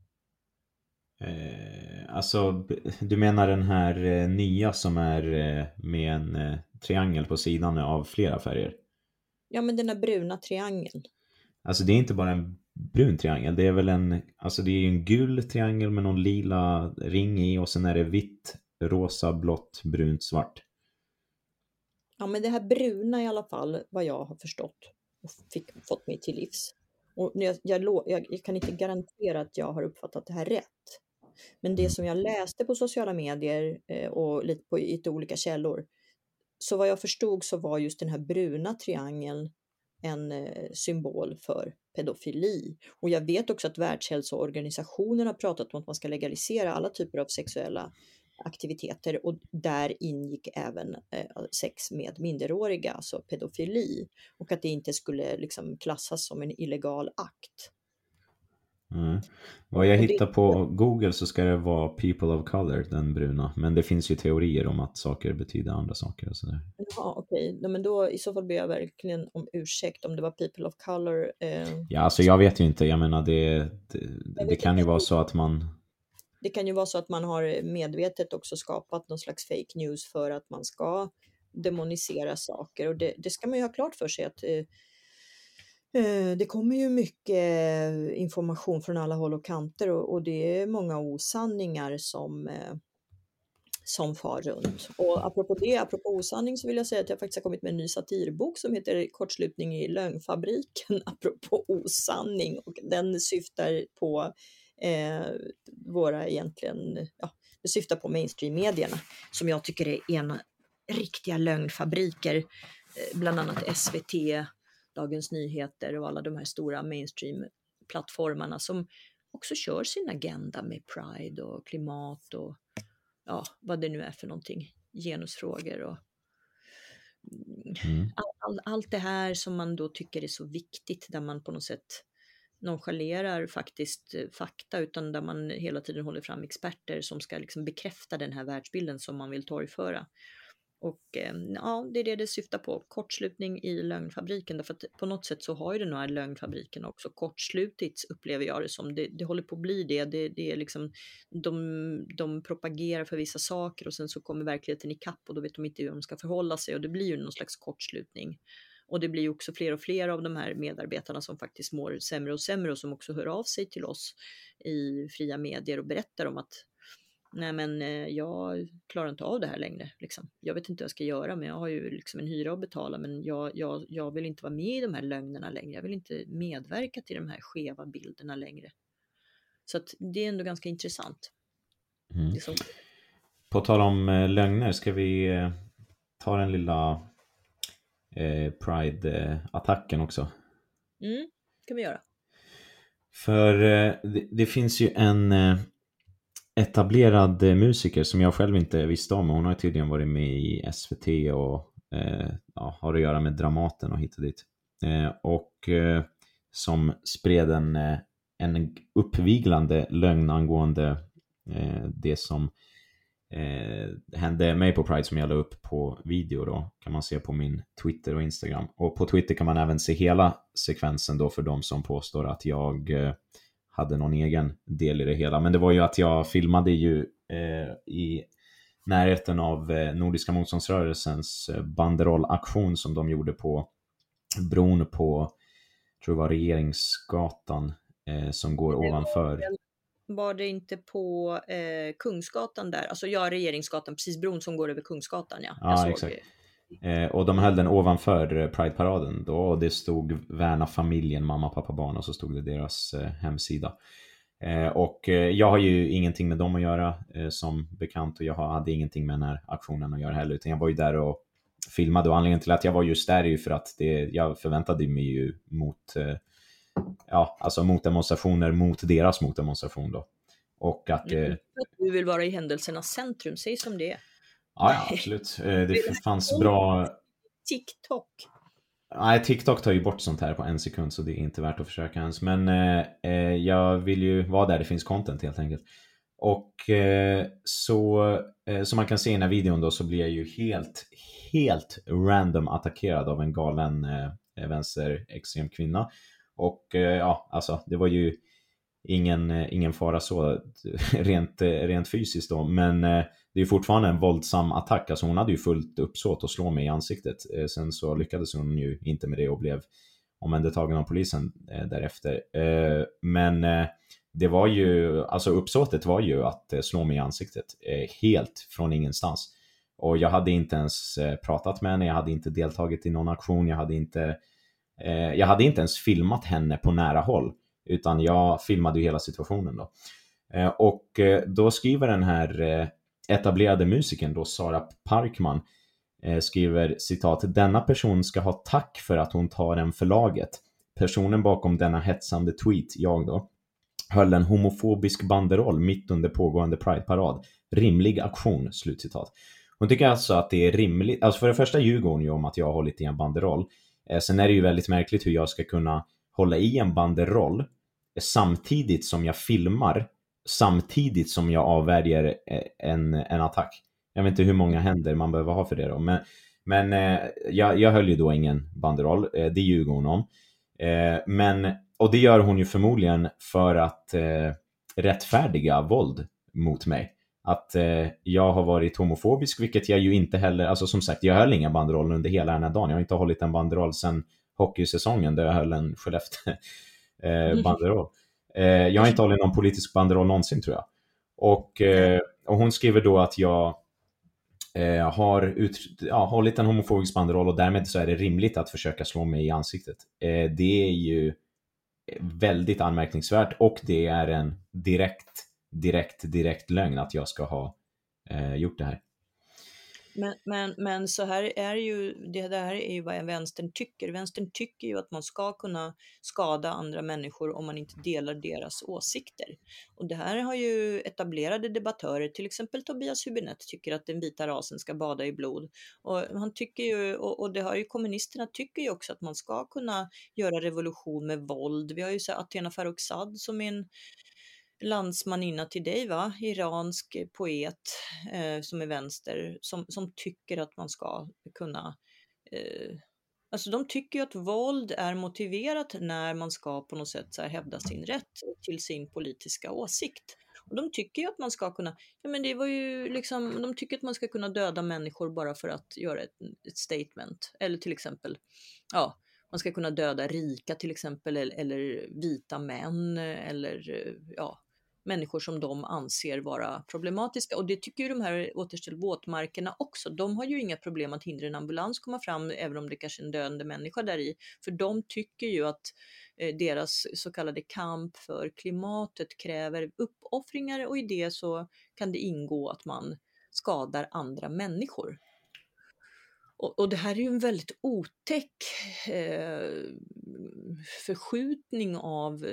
Eh, alltså, b- du menar den här eh, nya som är eh, med en eh, triangel på sidan av flera färger? Ja, men den här bruna triangeln. Alltså det är inte bara en brun triangel, det är väl en, alltså det är ju en gul triangel med någon lila ring i och sen är det vitt, rosa, blått, brunt, svart. Ja, men det här bruna i alla fall, vad jag har förstått och fick, fått mig till livs. Och jag, jag, lo- jag, jag kan inte garantera att jag har uppfattat det här rätt. Men det som jag läste på sociala medier eh, och lite på lite olika källor, så vad jag förstod så var just den här bruna triangeln en eh, symbol för pedofili. Och jag vet också att Världshälsoorganisationen har pratat om att man ska legalisera alla typer av sexuella aktiviteter och där ingick även eh, sex med minderåriga, alltså pedofili, och att det inte skulle liksom klassas som en illegal akt. Mm. Vad jag Och det- hittar på Google så ska det vara people of color, den bruna. Men det finns ju teorier om att saker betyder andra saker och sådär. Ja, okej. Ja, men då i så fall ber jag verkligen om ursäkt om det var people of color. Eh, Ja, alltså jag vet ju inte, jag menar det, det, det vet kan ju inte. vara så att man... Det kan ju vara så att man har medvetet också skapat någon slags fake news för att man ska demonisera saker. Och det, det ska man ju ha klart för sig att eh, eh, det kommer ju mycket information från alla håll och kanter och, och det är många osanningar som, eh, som far runt. Och apropå det, apropå osanning, så vill jag säga att jag faktiskt har kommit med en ny satirbok som heter Kortslutning i lögnfabriken, apropå osanning, och den syftar på eh, våra egentligen, ja, det syftar på mainstream-medierna som jag tycker är ena riktiga lögnfabriker, eh, bland annat S V T, Dagens Nyheter och alla de här stora mainstream-plattformarna som också kör sin agenda med pride och klimat och ja, vad det nu är för någonting, genusfrågor och Mm. all, all, allt det här som man då tycker är så viktigt, där man på något sätt nonchalerar faktiskt eh, fakta, utan där man hela tiden håller fram experter som ska liksom bekräfta den här världsbilden som man vill torgföra. Och eh, ja, det är det det syftar på. Kortslutning i lögnfabriken. Därför att på något sätt så har ju den här lögnfabriken också kortslutits, upplever jag det som. Det, det håller på att bli det. Det, det är liksom, de, de propagerar för vissa saker och sen så kommer verkligheten i kapp och då vet de inte hur de ska förhålla sig och det blir ju någon slags kortslutning. Och det blir ju också fler och fler av de här medarbetarna som faktiskt mår sämre och sämre och som också hör av sig till oss i fria medier och berättar om att nej men jag klarar inte av det här längre. Liksom. Jag vet inte vad jag ska göra men jag har ju liksom en hyra att betala men jag, jag, jag vill inte vara med i de här lögnerna längre. Jag vill inte medverka till de här skeva bilderna längre. Så att det är ändå ganska intressant. Mm. Så... På tal om eh, lögner ska vi eh, ta den lilla eh, Pride-attacken också. Mm, kan vi göra. För eh, det, det finns ju en... Eh, etablerad musiker som jag själv inte visste om. Hon har tydligen varit med i S V T och eh, ja, har att göra med Dramaten och hit och dit. Eh, och eh, som spred en, en uppviglande lögn angående eh, det som eh, hände mig på Pride som jag la upp på video då. Kan man se på min Twitter och Instagram. Och på Twitter kan man även se hela sekvensen då för de som påstår att jag... Eh, hade någon egen del i det hela. Men det var ju att jag filmade ju eh, i närheten av eh, Nordiska motståndsrörelsens eh, banderollaktion som de gjorde på bron på, tror jag var Regeringsgatan eh, som går det ovanför. Var, var det inte på eh, Kungsgatan där? Alltså ja, Regeringsgatan, precis bron som går över Kungsgatan. Ja, ja jag såg exakt. Eh, och de höll den ovanför Pride-paraden då, och det stod Värna familjen, mamma, pappa, barn, och så stod det deras eh, hemsida. Eh, och eh, jag har ju ingenting med dem att göra eh, som bekant, och jag hade ingenting med den här aktionen att göra heller, utan jag var ju där och filmade, och anledningen till att jag var just där är ju för att det, jag förväntade mig ju mot eh, ja, alltså mot demonstrationer mot deras motdemonstration då. Och att eh, mm. Du vill vara i händelsernas centrum, säg som det är. Ja, ja, absolut. Det fanns bra... TikTok. Nej, TikTok tar ju bort sånt här på en sekund, så det är inte värt att försöka ens. Men eh, jag vill ju vara där det finns content helt enkelt. Och eh, så eh, som man kan se i den här videon då, så blir jag ju helt, helt random attackerad av en galen eh, vänsterextrem kvinna. Och eh, ja, alltså det var ju ingen, ingen fara så rent, rent fysiskt då, men eh, det är fortfarande en våldsam attack. Alltså hon hade ju fullt uppsåt att slå mig i ansiktet. Eh, sen så lyckades hon ju inte med det och blev omhändertagen av polisen eh, därefter. Eh, men eh, det var ju, alltså uppsåtet var ju att eh, slå mig i ansiktet eh, helt från ingenstans. Och jag hade inte ens eh, pratat med henne, jag hade inte deltagit i någon aktion, jag hade inte, eh, jag hade inte ens filmat henne på nära håll. Utan jag filmade ju hela situationen då. Eh, och eh, då skriver den här eh, etablerade musiken då, Sara Parkman, eh, skriver citat: denna person ska ha tack för att hon tar en förlaget. Personen bakom denna hetsande tweet, jag då, höll en homofobisk banderoll mitt under pågående Pride-parad. Rimlig aktion, slutcitat. Hon tycker alltså att det är rimligt. Alltså för det första ljuger hon ju om att jag har hållit i en banderoll. Eh, sen är det ju väldigt märkligt hur jag ska kunna hålla i en banderoll samtidigt som jag filmar, samtidigt som jag avvärjer en, en attack. Jag vet inte hur många händer man behöver ha för det då. Men, men eh, jag, jag höll ju då ingen banderoll, eh, det ljuger hon om. Eh, men, och det gör hon ju förmodligen för att eh, rättfärdiga våld mot mig. Att eh, jag har varit homofobisk, vilket jag ju inte heller, alltså som sagt, jag höll inga banderoll under hela den här dagen. Jag har inte hållit en banderoll sedan hockeysäsongen där jag höll en Skellefteå eh, banderoll. Eh, jag har inte hållit någon politisk banderoll någonsin, tror jag. Och, eh, och hon skriver då att jag eh, har ut, ja, hållit en homofobisk banderoll och därmed så är det rimligt att försöka slå mig i ansiktet. Eh, det är ju väldigt anmärkningsvärt, och det är en direkt, direkt, direkt lögn att jag ska ha eh, gjort det här. Men, men, men så här är ju, det där är ju vad vänstern tycker. Vänstern tycker ju att man ska kunna skada andra människor om man inte delar deras åsikter. Och det här har ju etablerade debattörer, till exempel Tobias Hübinette, tycker att den vita rasen ska bada i blod. Och han tycker ju, och, och det har ju kommunisterna tycker ju också att man ska kunna göra revolution med våld. Vi har ju så Athena Farrokhzad som är en landsmaninna till dig, va? Iransk poet eh, som är vänster, som, som tycker att man ska kunna... Eh, alltså de tycker ju att våld är motiverat när man ska på något sätt så här hävda sin rätt till sin politiska åsikt. Och de tycker ju att man ska kunna... Ja, men det var ju liksom, de tycker att man ska kunna döda människor bara för att göra ett, ett statement. Eller till exempel... ja. Man ska kunna döda rika till exempel, eller, eller vita män, eller ja, människor som de anser vara problematiska. Och det tycker ju de här återställ våtmarkerna också. De har ju inga problem att hindra en ambulans komma fram, även om det kanske är en döende människa där i. För de tycker ju att eh, deras så kallade kamp för klimatet kräver uppoffringar, och i det så kan det ingå att man skadar andra människor. Och, och det här är ju en väldigt otäck eh, förskjutning av,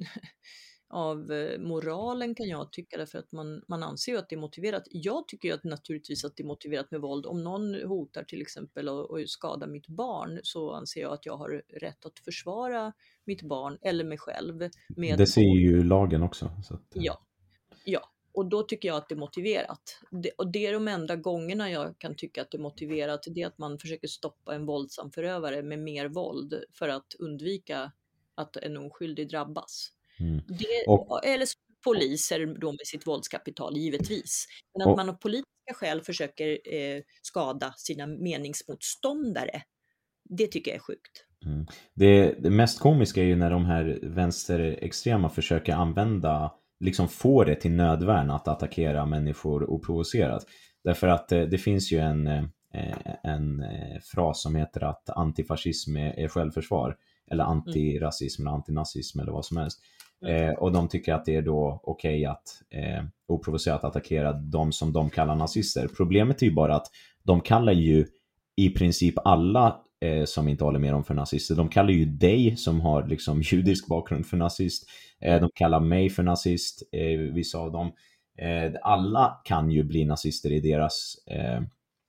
av moralen, kan jag tycka, därför att man, man anser ju att det är motiverat. Jag tycker ju att naturligtvis att det är motiverat med våld. Om någon hotar till exempel och, och skadar mitt barn, så anser jag att jag har rätt att försvara mitt barn eller mig själv. Med det ser ju lagen också. Så att... Ja, ja. Och då tycker jag att det är motiverat. Det, och det är de enda gångerna jag kan tycka att det är motiverat. Det är att man försöker stoppa en våldsam förövare med mer våld för att undvika att en oskyldig drabbas. Mm. Det, och, eller poliser då med sitt våldskapital, givetvis. Men att och, man av politiska skäl försöker eh, skada sina meningsmotståndare, det tycker jag är sjukt. Mm. Det, det mest komiska är ju när de här vänsterextrema försöker använda, liksom få det till nödvärn att attackera människor oprovocerat. Därför att det, det finns ju en, en fras som heter att antifascism är självförsvar, eller antirasism eller antinazism eller vad som helst. Mm. Eh, och de tycker att det är då okej okay att eh, oprovocerat attackera de som de kallar nazister. Problemet är ju bara att de kallar ju i princip alla eh, som inte håller med dem för nazister. De kallar ju dig som har liksom judisk bakgrund för nazist. Eh, de kallar mig för nazist, eh, vissa av dem. Eh, alla kan ju bli nazister i deras, eh,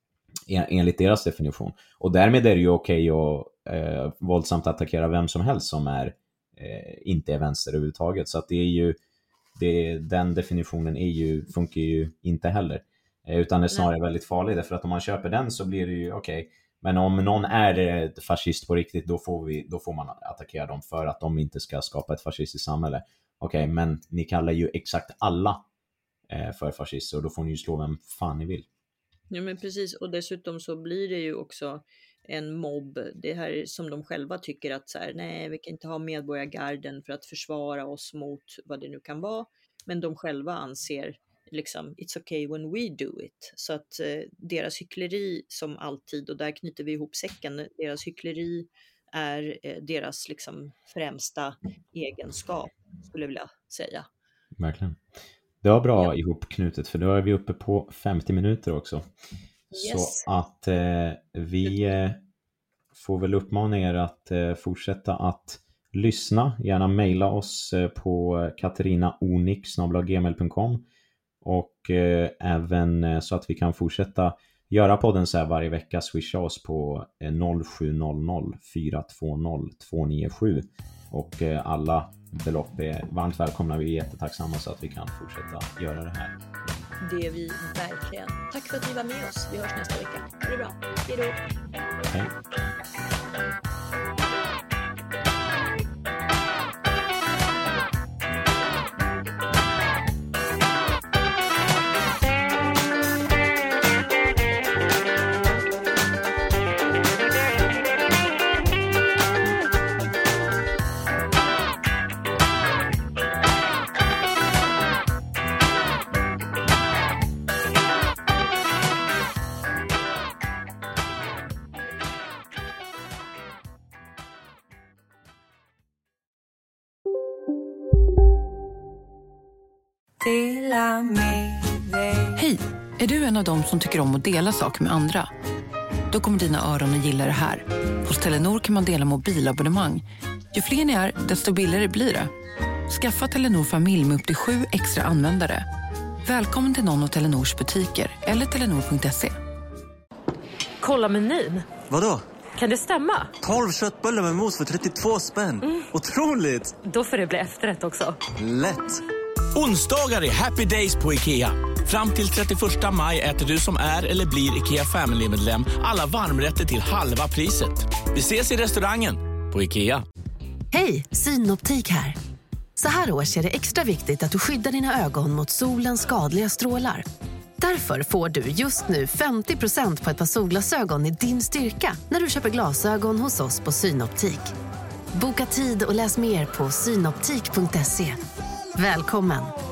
enligt deras definition. Och därmed är det ju okej okay att eh, våldsamt attackera vem som helst som är eh, inte är vänster överhuvudtaget. Så att det är ju, det, den definitionen är ju, funkar ju inte heller. Eh, utan det är snarare väldigt farligt, därför att om man köper den så blir det ju okej. Okay. Men om någon är fascist på riktigt, då får, vi, då får man attackera dem för att de inte ska skapa ett fascistiskt samhälle. Okej, okay, men ni kallar ju exakt alla eh, för fascister, och då får ni ju slå vem fan ni vill. Ja, men precis. Och dessutom så blir det ju också en mobb. Det här som de själva tycker att så här, nej, vi kan inte ha medborgargarden för att försvara oss mot vad det nu kan vara. Men de själva anser liksom, it's okay when we do it. Så att eh, deras hyckleri som alltid, och där knyter vi ihop säcken, deras hyckleri är eh, deras liksom främsta egenskap, skulle jag vilja säga. Verkligen. Det var bra ja. ihopknutet, för då är vi uppe på femtio minuter också. Yes. Så att eh, vi eh, får väl uppmana er att eh, fortsätta att lyssna. Gärna mejla oss eh, på katarinaonik snabel-a gmail punkt com, och eh, även eh, så att vi kan fortsätta göra podden så här varje vecka, swisha oss på eh, noll sju noll noll fyra två noll två nio sju, och eh, alla belopp är varmt välkomna. Vi är jättetacksamma så att vi kan fortsätta göra det här. Det är vi verkligen. Tack för att ni var med oss. Vi hörs nästa vecka. Ha det bra. Hej då. Hej. Hej, är du en av dem som tycker om att dela saker med andra? Då kommer dina öron att gilla det här. Hos Telenor kan man dela mobilabonnemang. Ju fler ni är, desto billigare blir det. Skaffa Telenor familj med upp till sju extra användare. Välkommen till någon av Telenors butiker eller telenor punkt se. Kolla menyn. Vadå? Kan det stämma? tolv köttbullar med mos för trettiotvå spänn. Mm. Otroligt! Då får det bli efterrätt också. Lätt! Onsdagar är happy days på IKEA. Fram till trettioförsta maj äter du som är eller blir IKEA Family-medlem alla varmrätter till halva priset. Vi ses i restaurangen på IKEA. Hej, Synoptik här. Så här års är det extra viktigt att du skyddar dina ögon mot solens skadliga strålar. Därför får du just nu femtio procent på ett par solglasögon i din styrka när du köper glasögon hos oss på Synoptik. Boka tid och läs mer på synoptik punkt se. Välkommen!